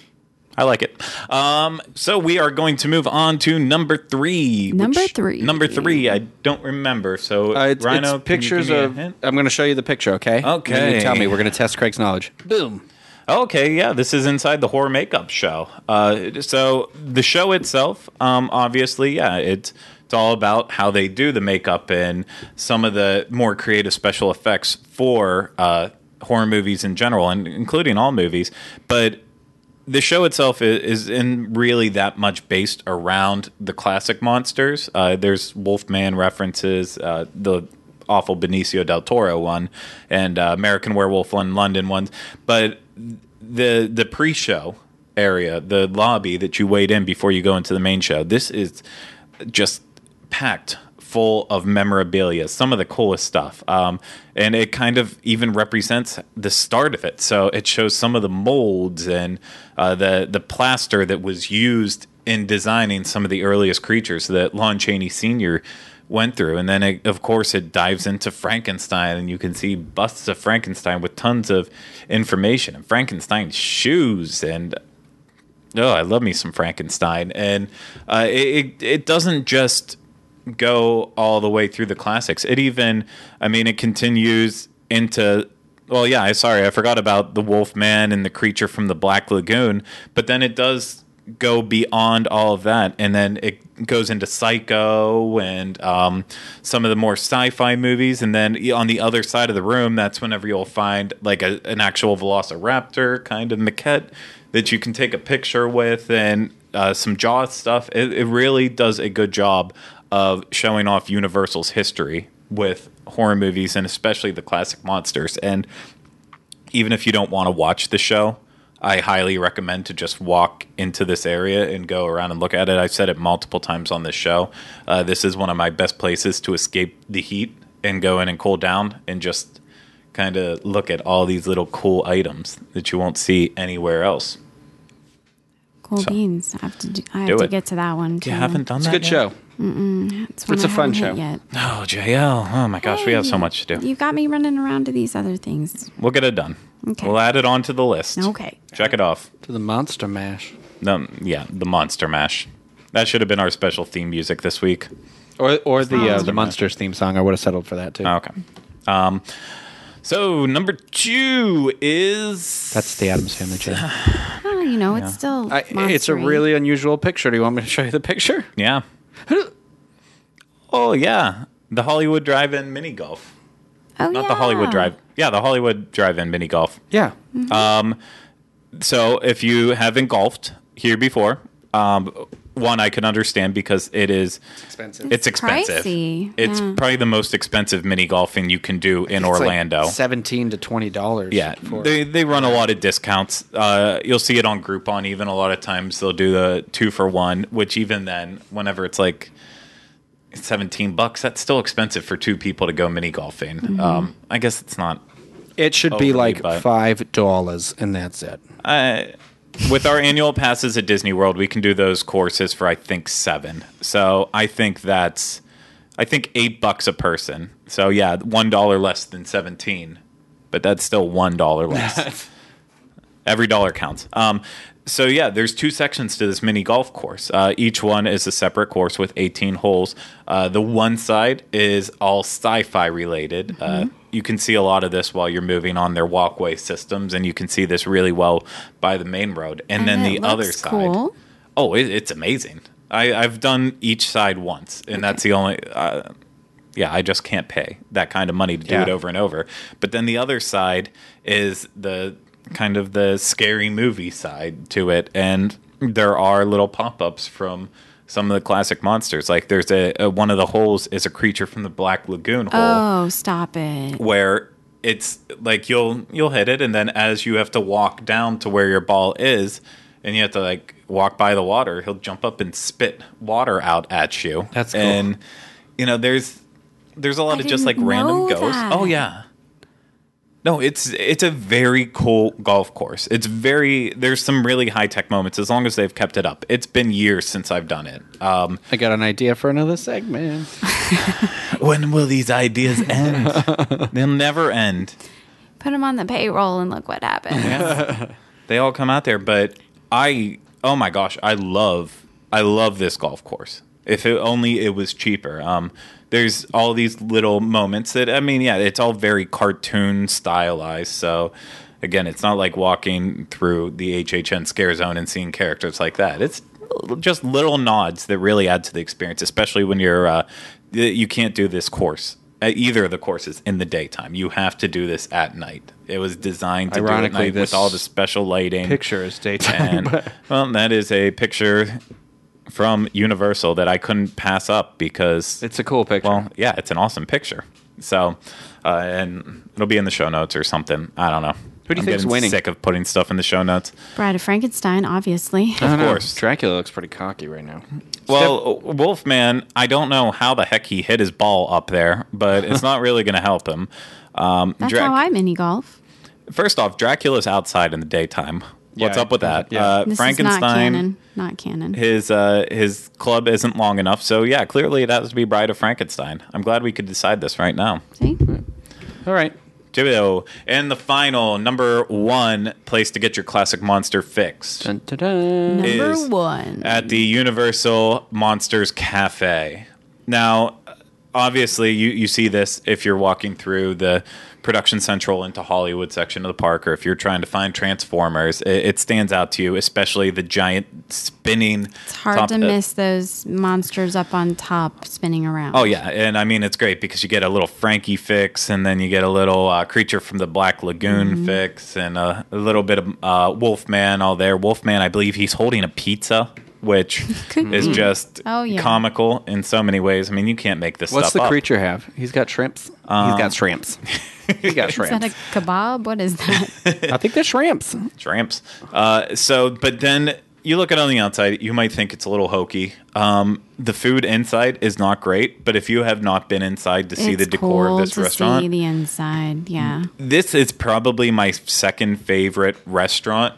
I like it. So we are going to move on to number 3. Number 3. I don't remember. So Rhino, it's pictures of. I'm going to show you the picture. Okay. Okay. You tell me. We're going to test Craig's knowledge. Boom. Okay, yeah, this is inside the horror makeup show. So the show itself, obviously, yeah, it's all about how they do the makeup and some of the more creative special effects for horror movies in general, and including all movies. But the show itself isn't really that much based around the classic monsters. There's Wolfman references, the awful Benicio del Toro one, and American Werewolf in London ones, but the pre-show area, the lobby that you wait in before you go into the main show, this is just packed full of memorabilia, some of the coolest stuff, and it kind of even represents the start of it. So it shows some of the molds and the plaster that was used in designing some of the earliest creatures that Lon Chaney Sr. went through. And then, of course, it dives into Frankenstein, and you can see busts of Frankenstein with tons of information. And Frankenstein's shoes, and I love me some Frankenstein. And it doesn't just go all the way through the classics. It continues into... Well, yeah, I forgot about the Wolfman and the creature from the Black Lagoon, but then it does go beyond all of that, and then it goes into Psycho and some of the more sci-fi movies, and then on the other side of the room, that's whenever you'll find like an actual Velociraptor kind of maquette that you can take a picture with, and some Jaws stuff. It really does a good job of showing off Universal's history with horror movies, and especially the classic monsters. And even if you don't want to watch the show, I highly recommend to just walk into this area and go around and look at it. I've said it multiple times on this show. This is one of my best places to escape the heat and go in and cool down and just kind of look at all these little cool items that you won't see anywhere else. Cool beans. I have to get to that one, too. You haven't done that It's a good show. It's a fun show. Oh, JL. Oh, my gosh. We have so much to do. You got me running around to these other things. We'll get it done. Okay. We'll add it onto the list. Okay. Check it off. To the Monster Mash. The Monster Mash. That should have been our special theme music this week. Or the Monsters theme song. I would have settled for that, too. Okay. So, number 2 is... That's the Addams Family chain. It's still it's a really unusual picture. Do you want me to show you the picture? Yeah. Oh, yeah. The Hollywood Drive-In mini golf. Oh, Not yeah. the Hollywood Drive. Yeah, the Hollywood Drive-In mini golf. Yeah. So if you haven't golfed here before, one, I can understand because it's expensive. It's expensive. Pricey, It's yeah. probably the most expensive mini golfing you can do in It's like Orlando. $17 to $20. Yeah, for- they run a lot of discounts. You'll see it on Groupon. Even a lot of times they'll do the 2-for-1, which even then, whenever it's like $17, that's still expensive for two people to go mini golfing. Mm-hmm. I guess it's not. It should be Overly, like but- $5, and that's it. With our annual passes at Disney World, we can do those courses for I think $7. So I think $8 a person. So yeah, $1 less than 17, but that's still $1 less. Every dollar counts. So yeah, there's 2 sections to this mini golf course. Each one is a separate course with 18 holes. The one side is all sci-fi related. You can see a lot of this while you're moving on their walkway systems, and you can see this really well by the main road. And then it the other looks side, cool. oh, it's amazing. I've done each side once, and that's the only. I just can't pay that kind of money to do Yeah. it over and over. But then the other side is the kind of the scary movie side to it, and there are little pop-ups from some of the classic monsters. Like there's a one of the holes is a creature from the Black Lagoon hole, Oh, stop it. where it's like you'll hit it, and then as you have to walk down to where your ball is, and you have to like walk by the water, he'll jump up and spit water out at you. That's cool. And there's a lot I of just like didn't random know ghosts. that. Oh yeah. No, it's a very cool golf course. There's some really high tech moments as long as they've kept it up. It's been years since I've done it. I got an idea for another segment. When will these ideas end? They'll never end. Put them on the payroll and look what happens. They all come out there, but oh my gosh, I love this golf course. If it was cheaper. There's all these little moments that, it's all very cartoon stylized. So again, it's not like walking through the HHN scare zone and seeing characters like that. It's just little nods that really add to the experience, especially when you can't do this course at either of the courses in the daytime. You have to do this at night. It was designed to do it at Ironically, night with all the special lighting. Picture is daytime. And, well, that is a picture from Universal that I couldn't pass up because It's a cool picture. well, yeah, it's an awesome picture. So, and it'll be in the show notes or something. I don't know. Who do you I'm think's getting winning? Sick of putting stuff in the show notes. Bride of Frankenstein, obviously. I don't know. course. Dracula looks pretty cocky right now. Well, Wolfman, I don't know how the heck he hit his ball up there, but it's not really going to help him. That's how I mini golf. First off, Dracula's outside in the daytime. What's Yeah, up with that? yeah. This Frankenstein. is not canon. Not canon. His club isn't long enough, so yeah, clearly it has to be Bride of Frankenstein. I'm glad we could decide this right now. See? All right. Jibbo. And the final number 1 place to get your classic monster fix Dun, dun, dun. Number is 1. at the Universal Monsters Cafe. Now, obviously, you see this if you're walking through the Production Central into Hollywood section of the park, or if you're trying to find Transformers, it stands out to you, especially the giant spinning. It's hard to miss those monsters up on top spinning around. Oh yeah, and it's great because you get a little Frankie fix, and then you get a little creature from the Black Lagoon fix, and a little bit of Wolfman all there. Wolfman, I believe he's holding a pizza, which Could is be. just Oh, yeah. comical in so many ways. I mean, you can't make this What's stuff the up. creature have? He's got shrimps. He's got shrimps. He's got Is that shrimps. a kebab? What is that? I think they're shrimps. Tramps. But then you look at it on the outside, you might think it's a little hokey. The food inside is not great, but if you have not been inside to see It's the decor of cool this to restaurant, see the inside. Yeah. this is probably my second favorite restaurant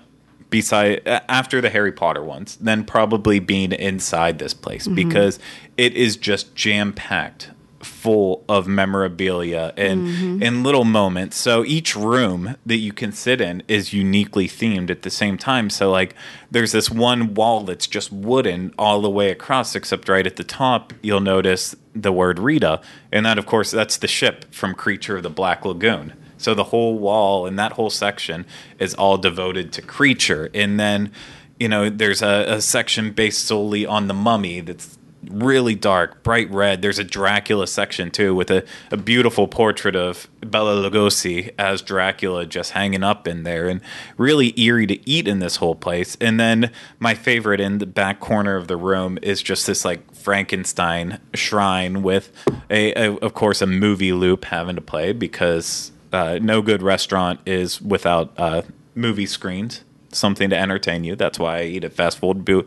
after the Harry Potter ones, then probably being inside this place because it is just jam-packed full of memorabilia and little moments. So each room that you can sit in is uniquely themed at the same time. So like there's this one wall that's just wooden all the way across, except right at the top you'll notice the word Rita, and that of course that's the ship from Creature of the Black Lagoon. So the whole wall and that whole section is all devoted to Creature. And then, there's a section based solely on the Mummy that's really dark, bright red. There's a Dracula section too, with a beautiful portrait of Bela Lugosi as Dracula just hanging up in there, and really eerie to eat in this whole place. And then my favorite in the back corner of the room is just this like Frankenstein shrine with of course a movie loop having to play, because no good restaurant is without movie screens, something to entertain you. That's why I eat at Fast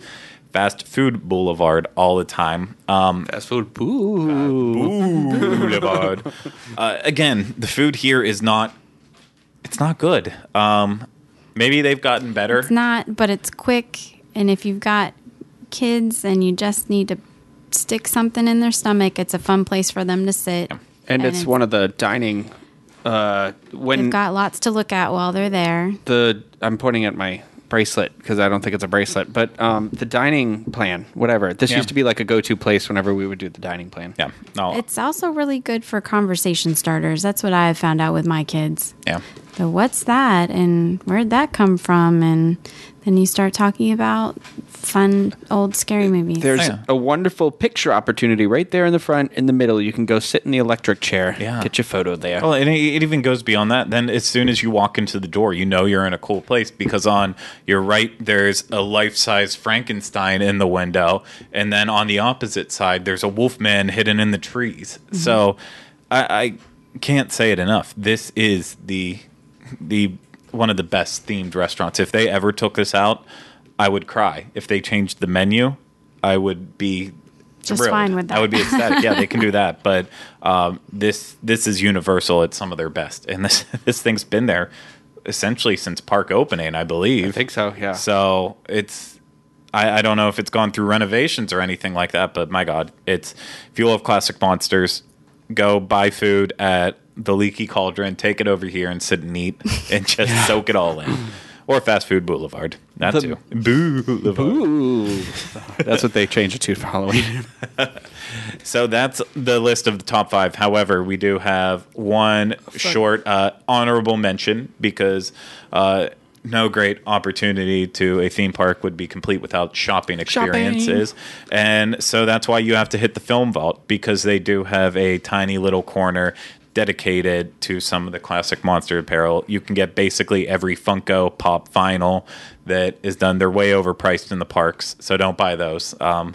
Food Boulevard all the time. Fast food Boulevard. Again, the food here is not good. Maybe they've gotten better. It's not, but it's quick. And if you've got kids and you just need to stick something in their stomach, it's a fun place for them to sit. And it's one of the dining. They've got lots to look at while they're there. I'm pointing at my bracelet because I don't think it's a bracelet, but the dining plan, whatever. This used to be like a go-to place whenever we would do the dining plan. Yeah. No. It's also really good for conversation starters. That's what I have found out with my kids. Yeah. So what's that, and where'd that come from? And then you start talking about fun old scary movies. There's a wonderful picture opportunity right there in the front, in the middle. You can go sit in the electric chair, get your photo there. Well, and it even goes beyond that. Then as soon as you walk into the door, you know you're in a cool place, because on your right, there's a life-size Frankenstein in the window. And then on the opposite side, there's a Wolfman hidden in the trees. Mm-hmm. So I can't say it enough. This is the one of the best themed restaurants. If they ever took this out, I would cry. If they changed the menu, I would be just thrilled. fine with that. I would be ecstatic. Yeah, they can do that. But this is Universal at some of their best, and this thing's been there essentially since park opening, I believe. I think so. Yeah. So it's I don't know if it's gone through renovations or anything like that, but my God, if you love classic monsters, go buy food at the Leaky Cauldron, take it over here and sit and eat and just soak it all in. Or Fast Food Boulevard. That too. Boulevard. Ooh. That's what they changed it to for Halloween. So that's the list of the top 5. However, we do have one short honorable mention, because no great opportunity to a theme park would be complete without shopping experiences. And so that's why you have to hit the Film Vault, because they do have a tiny little corner dedicated to some of the classic monster apparel. You can get basically every Funko Pop vinyl that is done. They're way overpriced in the parks, so don't buy those.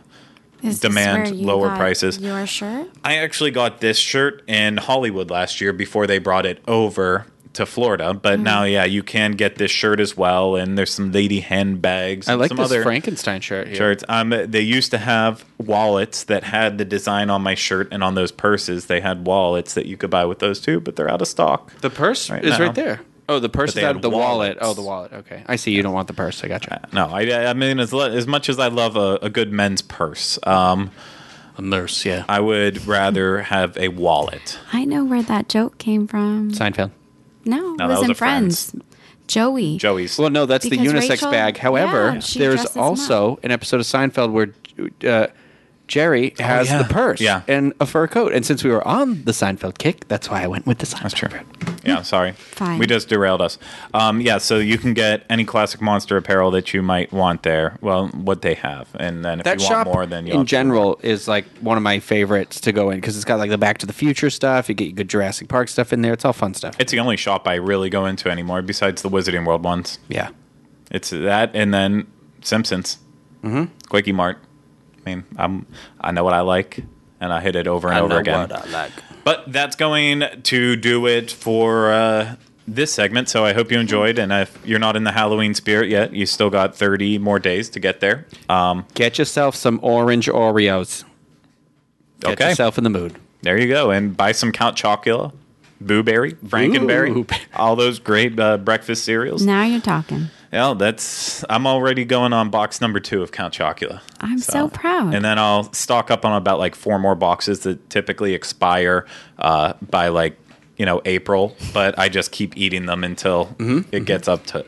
Demand lower prices. Your shirt? I actually got this shirt in Hollywood last year before they brought it over to Florida, but now, you can get this shirt as well, and there's some lady handbags. I like some this other Frankenstein shirt here. shirts. They used to have wallets that had the design on my shirt, and on those purses, they had wallets that you could buy with those too, but they're out of stock. The purse Right is now. right there. Oh, the purse But is they out had the wallet. wallets. Oh, the wallet. Okay. I see. You don't want the purse. I got you. No, I mean, as much as I love a good men's purse, A nurse, yeah. I would rather have a wallet. I know where that joke came from. Seinfeld. No, that it was was in a Friends. Friends. Joey's. Well, no, that's Because the unisex Rachel- bag. However, yeah, she there's dresses him also an episode of Seinfeld where Jerry has yeah. the purse Yeah. and a fur coat. And since we were on the Seinfeld kick, that's why I went with the Seinfeld. That's true. Yeah, sorry. Fine. We just derailed us. So you can get any classic monster apparel that you might want there. Well, what they have. And then if That you shop want more, then you in general is like one of my favorites to go in because it's got like the Back to the Future stuff. You get good Jurassic Park stuff in there. It's all fun stuff. It's the only shop I really go into anymore besides the Wizarding World ones. Yeah. It's that and then Simpsons. Mm-hmm. Quickie Mart. I mean, I know what I like, and I hit it over and over again. What I like. But that's going to do it for this segment. So I hope you enjoyed. And if you're not in the Halloween spirit yet, you still got 30 more days to get there. Get yourself some orange Oreos. Get Okay. yourself in the mood. There you go. And buy some Count Chocula, Booberry, Frankenberry, Booberry. all those great breakfast cereals. Now you're talking. Yeah, I'm already going on box number 2 of Count Chocula. I'm so proud. And then I'll stock up on about like 4 more boxes that typically expire by like, April. But I just keep eating them until it gets up to,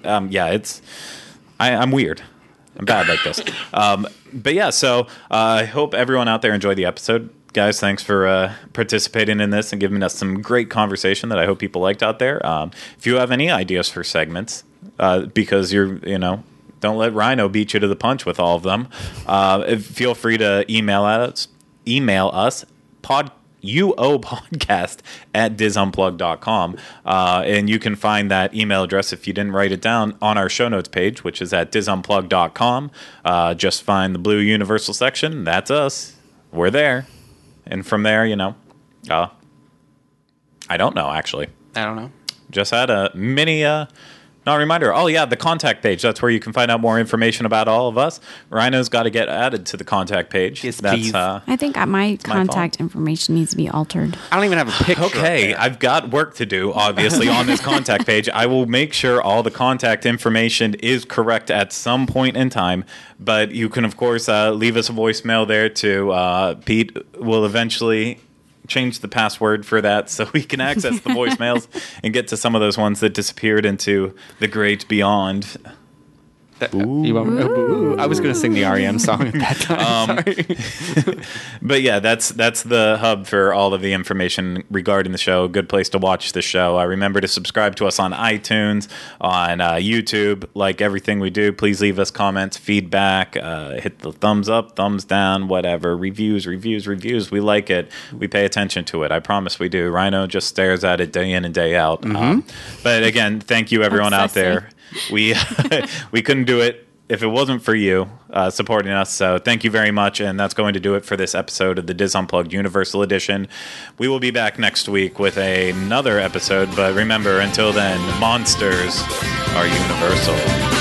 I'm weird. I'm bad like this. But yeah, so I hope everyone out there enjoyed the episode. Guys, thanks for participating in this and giving us some great conversation that I hope people liked out there. If you have any ideas for segments, because you're, Don't let Rhino beat you to the punch with all of them. Feel free to email us UOpodcast at disunplug.com. And you can find that email address, if you didn't write it down, on our show notes page, which is at disunplug.com. Just find the blue universal section. That's us. We're there. And from there, I don't know, actually. I don't know. Just had a mini reminder. Oh, yeah, the contact page. That's where you can find out more information about all of us. Rhino's got to get added to the contact page. Yes, That's, please. I think my contact information needs to be altered. I don't even have a picture. Okay, I've got work to do, obviously, on this contact page. I will make sure all the contact information is correct at some point in time, but you can, of course, leave us a voicemail there too. Pete will eventually change the password for that so we can access the voicemails and get to some of those ones that disappeared into the great beyond. Ooh. I was going to sing the REM song at that time. Sorry. But yeah, that's the hub for all of the information regarding the show. Good place to watch the show. Remember to subscribe to us on iTunes, on YouTube. Like everything we do, please leave us comments, feedback, hit the thumbs up, thumbs down, whatever. Reviews. We like it. We pay attention to it. I promise we do. Rhino just stares at it day in and day out. But again, thank you everyone out there. We couldn't do it if it wasn't for you supporting us. So thank you very much. And that's going to do it for this episode of the Diz Unplugged Universal Edition. We will be back next week with another episode. But remember, until then, monsters are universal.